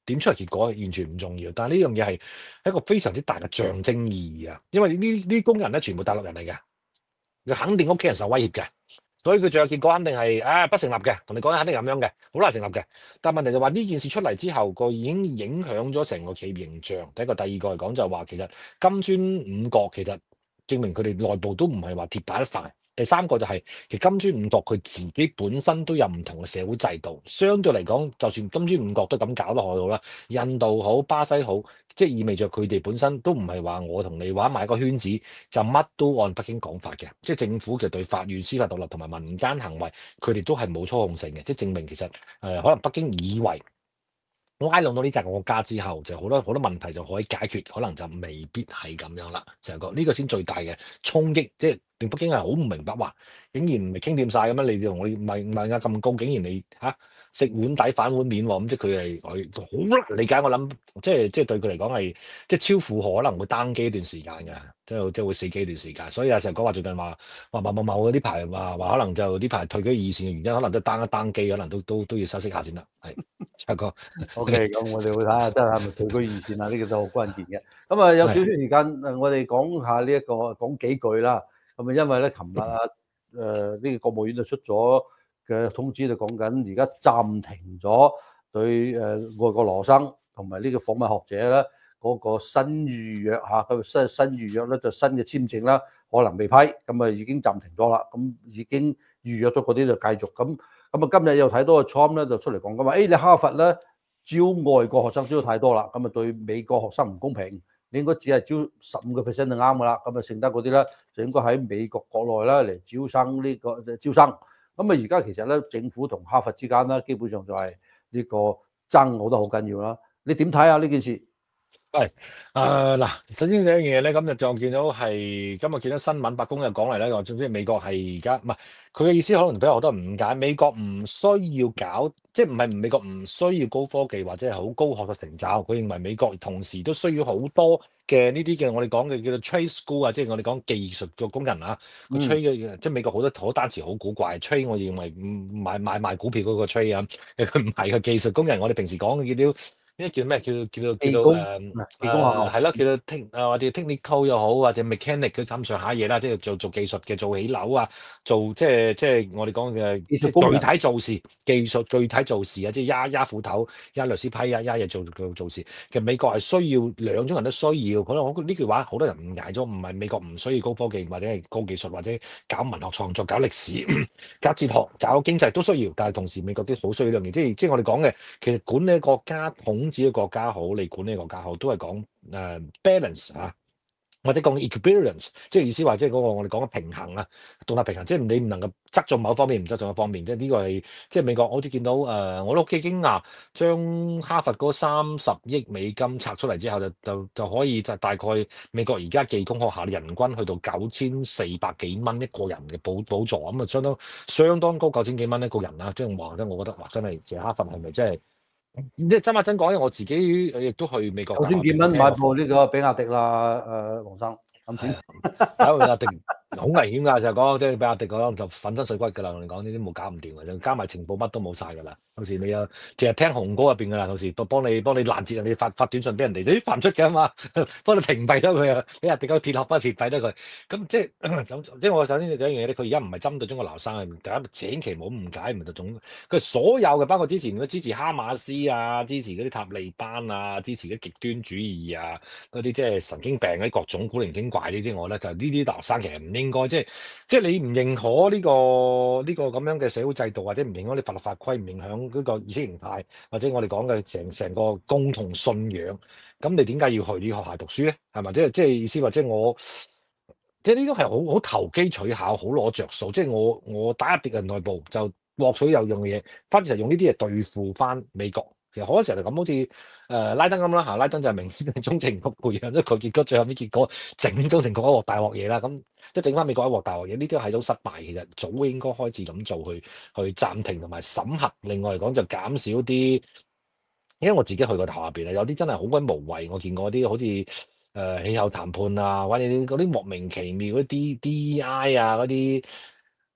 點出嚟結果完全唔重要，但係呢樣嘢係一個非常之大嘅象徵意義啊！因為呢呢啲工人咧全部大陸人嚟嘅，佢肯定屋企人受威脅嘅，所以佢最後結果肯定係啊不成立嘅，同你講肯定係咁樣嘅，好難成立嘅。但係問題就話呢件事出嚟之後，個已經影響咗成個企業形象。第一個，第二個嚟講就係話其實金磚五國其實證明佢哋內部都唔係話鐵板一塊。第三個就係、其實金磚五國佢自己本身都有唔同嘅社會制度，相對嚟講，就算金磚五國都咁搞得好啦，印度好、巴西好，即係意味着佢哋本身都唔係話我同你玩埋個圈子，就乜都按北京講法嘅。即係政府其實對法院司法獨立同埋民間行為，佢哋都係冇操控性嘅，即係證明其實誒、呃、可能北京以為拉攏到呢隻國家之後，就好多好多問題就可以解決，可能就未必係咁樣啦。成個呢個先最大嘅衝擊，即係令北京係好唔明白話，竟然唔係傾掂晒咁樣，你同我賣賣價咁高，竟然你嚇食碗底反碗面喎，咁即係佢係佢好難理解。我諗即係即係對佢嚟講係即係超負荷，可能會 down 機一段時間嘅，即係即係會死機一段時間。所以有成日講話最近話話某某某嗰啲排話話可能就呢排退居二線嘅原因，可能都 down 一 down 機，可能都都都要休息下先得。係，阿哥。 OK，咁我哋會睇下真係係咪退居二線啊？呢、個都好關鍵嘅。咁啊，有少少時間，誒，我哋講下呢、一個講幾句啦。咁啊，因為咧，琴日啊，誒、呢、個國務院就出咗嘅通知，就講緊而家暫停咗對誒、外國羅生同埋呢個訪問學者咧嗰、個新預約嚇，咁新新預約咧就新嘅簽證啦，可能未批，咁啊已經暫停咗啦。咁已經預約咗嗰啲就繼續咁。咁啊，今日又睇到個 Trump 咧就出嚟講緊話，誒你哈佛咧招外國學生招得太多啦，咁啊對美國學生唔公平，你應該只係招十五個 percent 就啱噶啦，咁啊剩得嗰啲咧就應該喺美國國內咧嚟招生呢、個招生。咁啊而家其實咧政府同哈佛之間咧基本上就係呢個爭好得好緊要啦。你點睇啊呢件事？ 係，誒嗱，首先第一樣嘢咧，咁就就見到係今日見到新聞，白宮又講嚟咧，話總之美國係而家唔係佢嘅意思，可能俾好多人誤解。美國唔需要搞，即係唔係美國唔需要高科技或者係好高學術成就，佢認為美國同時都需要好多嘅呢啲嘅我哋講嘅叫做 trade school 啊，即係我哋講技術嘅工人啊，個 trade 嘅即係美國好多好多單詞好古怪，trade 我認為唔買買賣股票嗰個 trade 啊，佢唔係個技術工人，我哋平時講嘅叫啲。呢啲叫咩？叫叫做叫做技工誒啊，技工學校誒係咯，叫做 tech 誒或者 technical 又好，或者 mechanic 佢咁上下嘢啦，即係做做技術嘅，做起樓啊，做即係即係我哋講嘅技即術工人。 係具體做事，技術具體做事啊，即係壓壓斧頭、壓律師批、壓壓嘢做做做事。其實美國係需要兩種人都需要，可能我呢句話好多人誤解咗，唔係美國唔需要高科技或者係高技術或者搞文學創作、搞歷史、搞哲學、搞經濟都需要，但係同時美國都好需要呢樣嘢，即係即係我哋講嘅。其實管理國家、統治嘅國家好，你管理國家好，都係講誒 balance 啊，或者講 equilibrium，即係意思話即係嗰個我哋講嘅平衡啊，獨立平衡，即係你唔能夠側重某方面，唔側重一方面，即係呢個係即係美國好似見到誒、呃，我都幾驚訝，將哈佛嗰三十億美金拆出嚟之後，就就就可以就大概美國而家技工學校人均去到九千四百幾蚊一個人嘅補補助，咁啊相當相當高九千幾蚊一個人啦，即係話咧，我覺得哇真係其實哈佛係咪真係？即係真話真講，因為我自己亦都去美國九大學千幾蚊買聽過課， 部呢個比亞迪啦，誒、黃生咁錢。 係啊，打比亞迪好危險㗎，就係講即係比亞迪嗰就粉身碎骨㗎啦。我哋講呢啲冇搞唔掂㗎，就加埋情報乜都冇晒㗎啦。到時你有其實聽紅歌入邊㗎啦，到時幫幫你幫你攔截人哋發發短信俾人哋，你發唔出嘅嘛，幫你屏蔽咗佢啊，比亞迪嗰個鐵殼幫你屏蔽咗佢。咁即係首即係我首先第一樣嘢咧，佢而家唔係針對中國留生，大家千祈唔好誤解，唔係就總佢所有嘅，包括之前嗰支持哈馬斯啊，支持嗰啲塔利班啊，支持嗰啲極端主義啊。嗰啲即係神經病嗰啲各種古靈精怪呢啲，我咧就呢啲留學生其實唔應該，即係即係你唔認可呢、個呢、個咁樣嘅社會制度，或者唔認可啲法律法規，唔影響嗰個意識形態，或者我哋講嘅成成個共同信仰，咁你點解要去呢啲學校讀書咧？係咪？即係即係意思話，即係我即係呢啲係好好投機取巧，好攞着數。即係我我打入敵人內部就獲取有用嘅嘢，翻轉頭用呢啲嚟對付翻美國。其實好多時候就咁，好似誒、呃拉登咁啦嚇，拉登就係明知係中情局培養咗佢，結果最後尾結果整中情局一鑊大鑊嘢啦。咁即係整翻美國一鑊大鑊嘢，呢啲係都失敗。其實早應該開始咁做，去去暫停同埋審核。另外嚟講就減少啲，因為我自己去過大學入邊啊，有啲真係好鬼無謂。我見過啲好似誒、呃、氣候談判啊，或者嗰啲莫名其妙嗰啲 D D E I 啊嗰啲。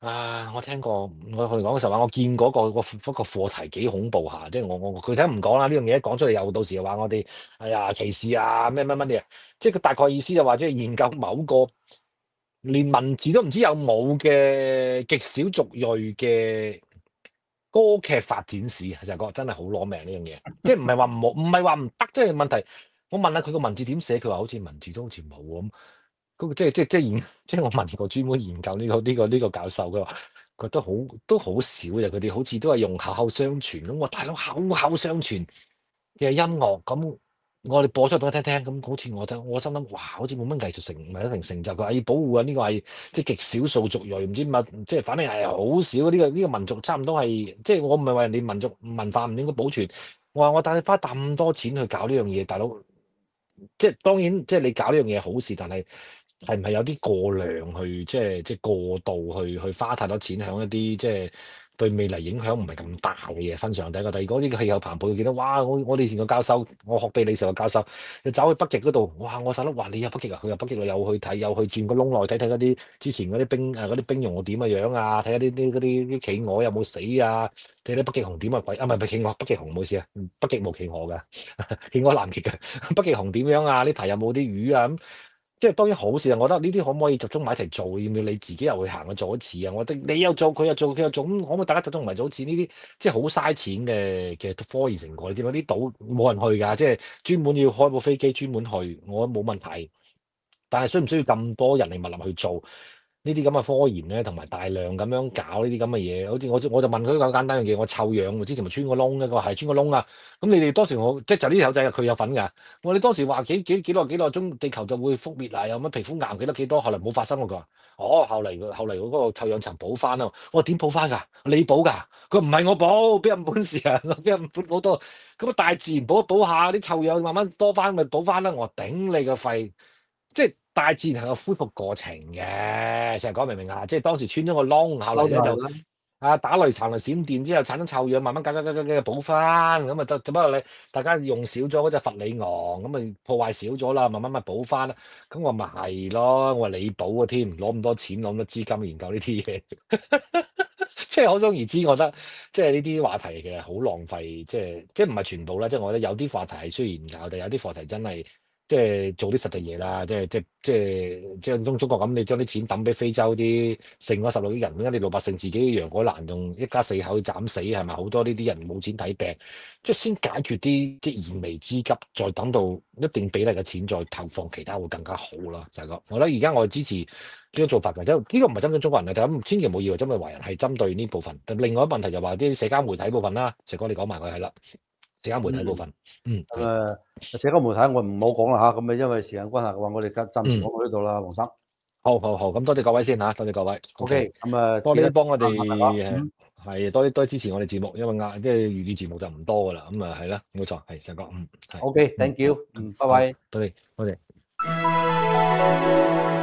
啊，我聽過，我同你講嘅時候話，我見嗰、個個嗰個課題幾恐怖下，即係我我具體唔講啦，呢樣嘢一講出嚟又到時又話我哋哎呀歧視啊咩乜乜嘢，即係佢大概意思就話即係研究某個連文字都唔知有冇嘅極少族裔嘅歌劇發展史，就係覺得真係好攞命呢樣嘢，即係唔係話唔好，唔係話唔得，即係問題。我問下佢個文字點寫，佢話好似文字都好似冇咁。嗰個即係即係即係研，即係我問過專門研究呢、個呢、個呢、個教授，佢話佢都好都好少嘅，佢哋好似都係用口口相傳咁。我大佬口口相傳嘅音樂，咁我哋播出俾佢聽聽，咁好似我睇我心諗，哇，好似冇乜藝術成唔係一定成就。佢話要保護啊，呢、個係即係極少數族裔，唔知乜，即係反正係好少呢、個呢、個民族，差唔多係即係我唔係話人哋民族文化唔應該保存。我話我帶你花咁多錢去搞呢樣嘢，大佬。即係當然，即係你搞呢樣嘢好事，但係係唔係有啲過量去，即係即係過度去去花太多錢喺一啲即係對未來影響唔係咁大嘅嘢分上。第一個，第二個呢個氣候彭博，見到哇！我我哋以前個教授，我學地理時候個教授，就走去北極嗰度，哇！我細佬話你有北極啊，佢有北極啦，又去睇，又去轉個窿內睇睇嗰啲之前嗰啲冰誒嗰啲冰融點嘅樣啊，睇下啲啲嗰啲啲企鵝有冇死啊，睇啲北極熊點啊鬼啊，唔係唔係企鵝，北極熊唔好意思啊，北極冇企鵝㗎，企鵝南極嘅。北極熊點樣啊？呢排有冇啲魚啊？咁即係當然好事啊！我覺得呢啲可唔可以集中埋一齊做？要唔要你自己又去行去做一次啊？我覺得你又做，佢又做，佢又做，咁可唔可以大家集中埋做一次？呢啲即係好嘥錢嘅嘅科研成果，你知唔知？啲島冇人去㗎，即係專門要開部飛機專門去，我覺得冇問題。但係需唔需要咁多人力物力去做呢啲咁嘅科研咧，同埋大量咁樣搞呢啲咁嘅嘢？好似我就我就問佢一個簡單嘅嘢，我臭氧喎，之前咪穿個窿嘅，佢話係穿個窿啊。咁你哋當時我即係就呢條仔佢有份㗎。我話你當時話幾幾幾耐幾耐鐘地球就會覆滅啊？有乜皮膚癌幾多幾多？後來冇發生喎。佢話哦，後嚟後嚟嗰個臭氧層補翻啊。我話點補翻㗎？你補㗎？佢話唔係我補，邊有咁本事啊？邊有咁補多？咁啊大自然補一補下啲臭氧慢慢多翻咪補翻啦。我話頂你個肺！即係大自然係個恢復過程嘅，成日講明唔明啊？即係當時穿咗個窿，後嚟咧就當然係啦， 啊打雷殘雷閃電之後產生臭氧，慢慢搞搞搞搞搞補翻，咁啊就只不過你大家用少咗嗰隻佛里昂，咁咪破壞少咗啦，慢慢咪補翻啦。咁我咪係咯，我話你補嘅添，攞咁多錢攞咁多資金研究呢啲嘢，即係可想而知，我覺得即係呢啲話題嘅好浪費，即係即係唔係全部啦，即係我覺得有啲話題係需要研究，但有啲話題真係。即係做啲實際嘢啦，即係即係即係即係中中國咁，你將啲錢抌俾非洲啲剩嗰十六億人，點解你老百姓自己楊果蘭用一家四口去斬死係咪？好多呢啲人冇錢睇病，即係先解決啲即係燃眉之急，再等到一定比例嘅錢再投放其他會更加好啦。就係咁，我覺得而家我係支持呢種做法嘅，即係呢個唔係針對中國人嘅，咁千祈唔好以為針對華人係針對呢部分。另外一個問題就話啲社交媒體部分啦，石哥你講埋佢係啦，社交媒體部嗯。 分，嗯咁係， 誒，社交媒體我唔好講啦嚇，咁啊，因為時間關係嘅話，我哋暫暫時嗯。 講到呢度啦，黃生。 好好好，咁多謝各位先嚇，多謝各位。OK， OK，咁啊， 多記得啲幫我哋讚下大家。 誒嗯， 係多啲多啲支持我哋節目，因為亞即係粵語節目就唔多噶啦，咁啊係啦，冇錯，係成哥，嗯係，嗯 OK，thank 好， you， 嗯嗯，拜好， 拜。 多謝多謝。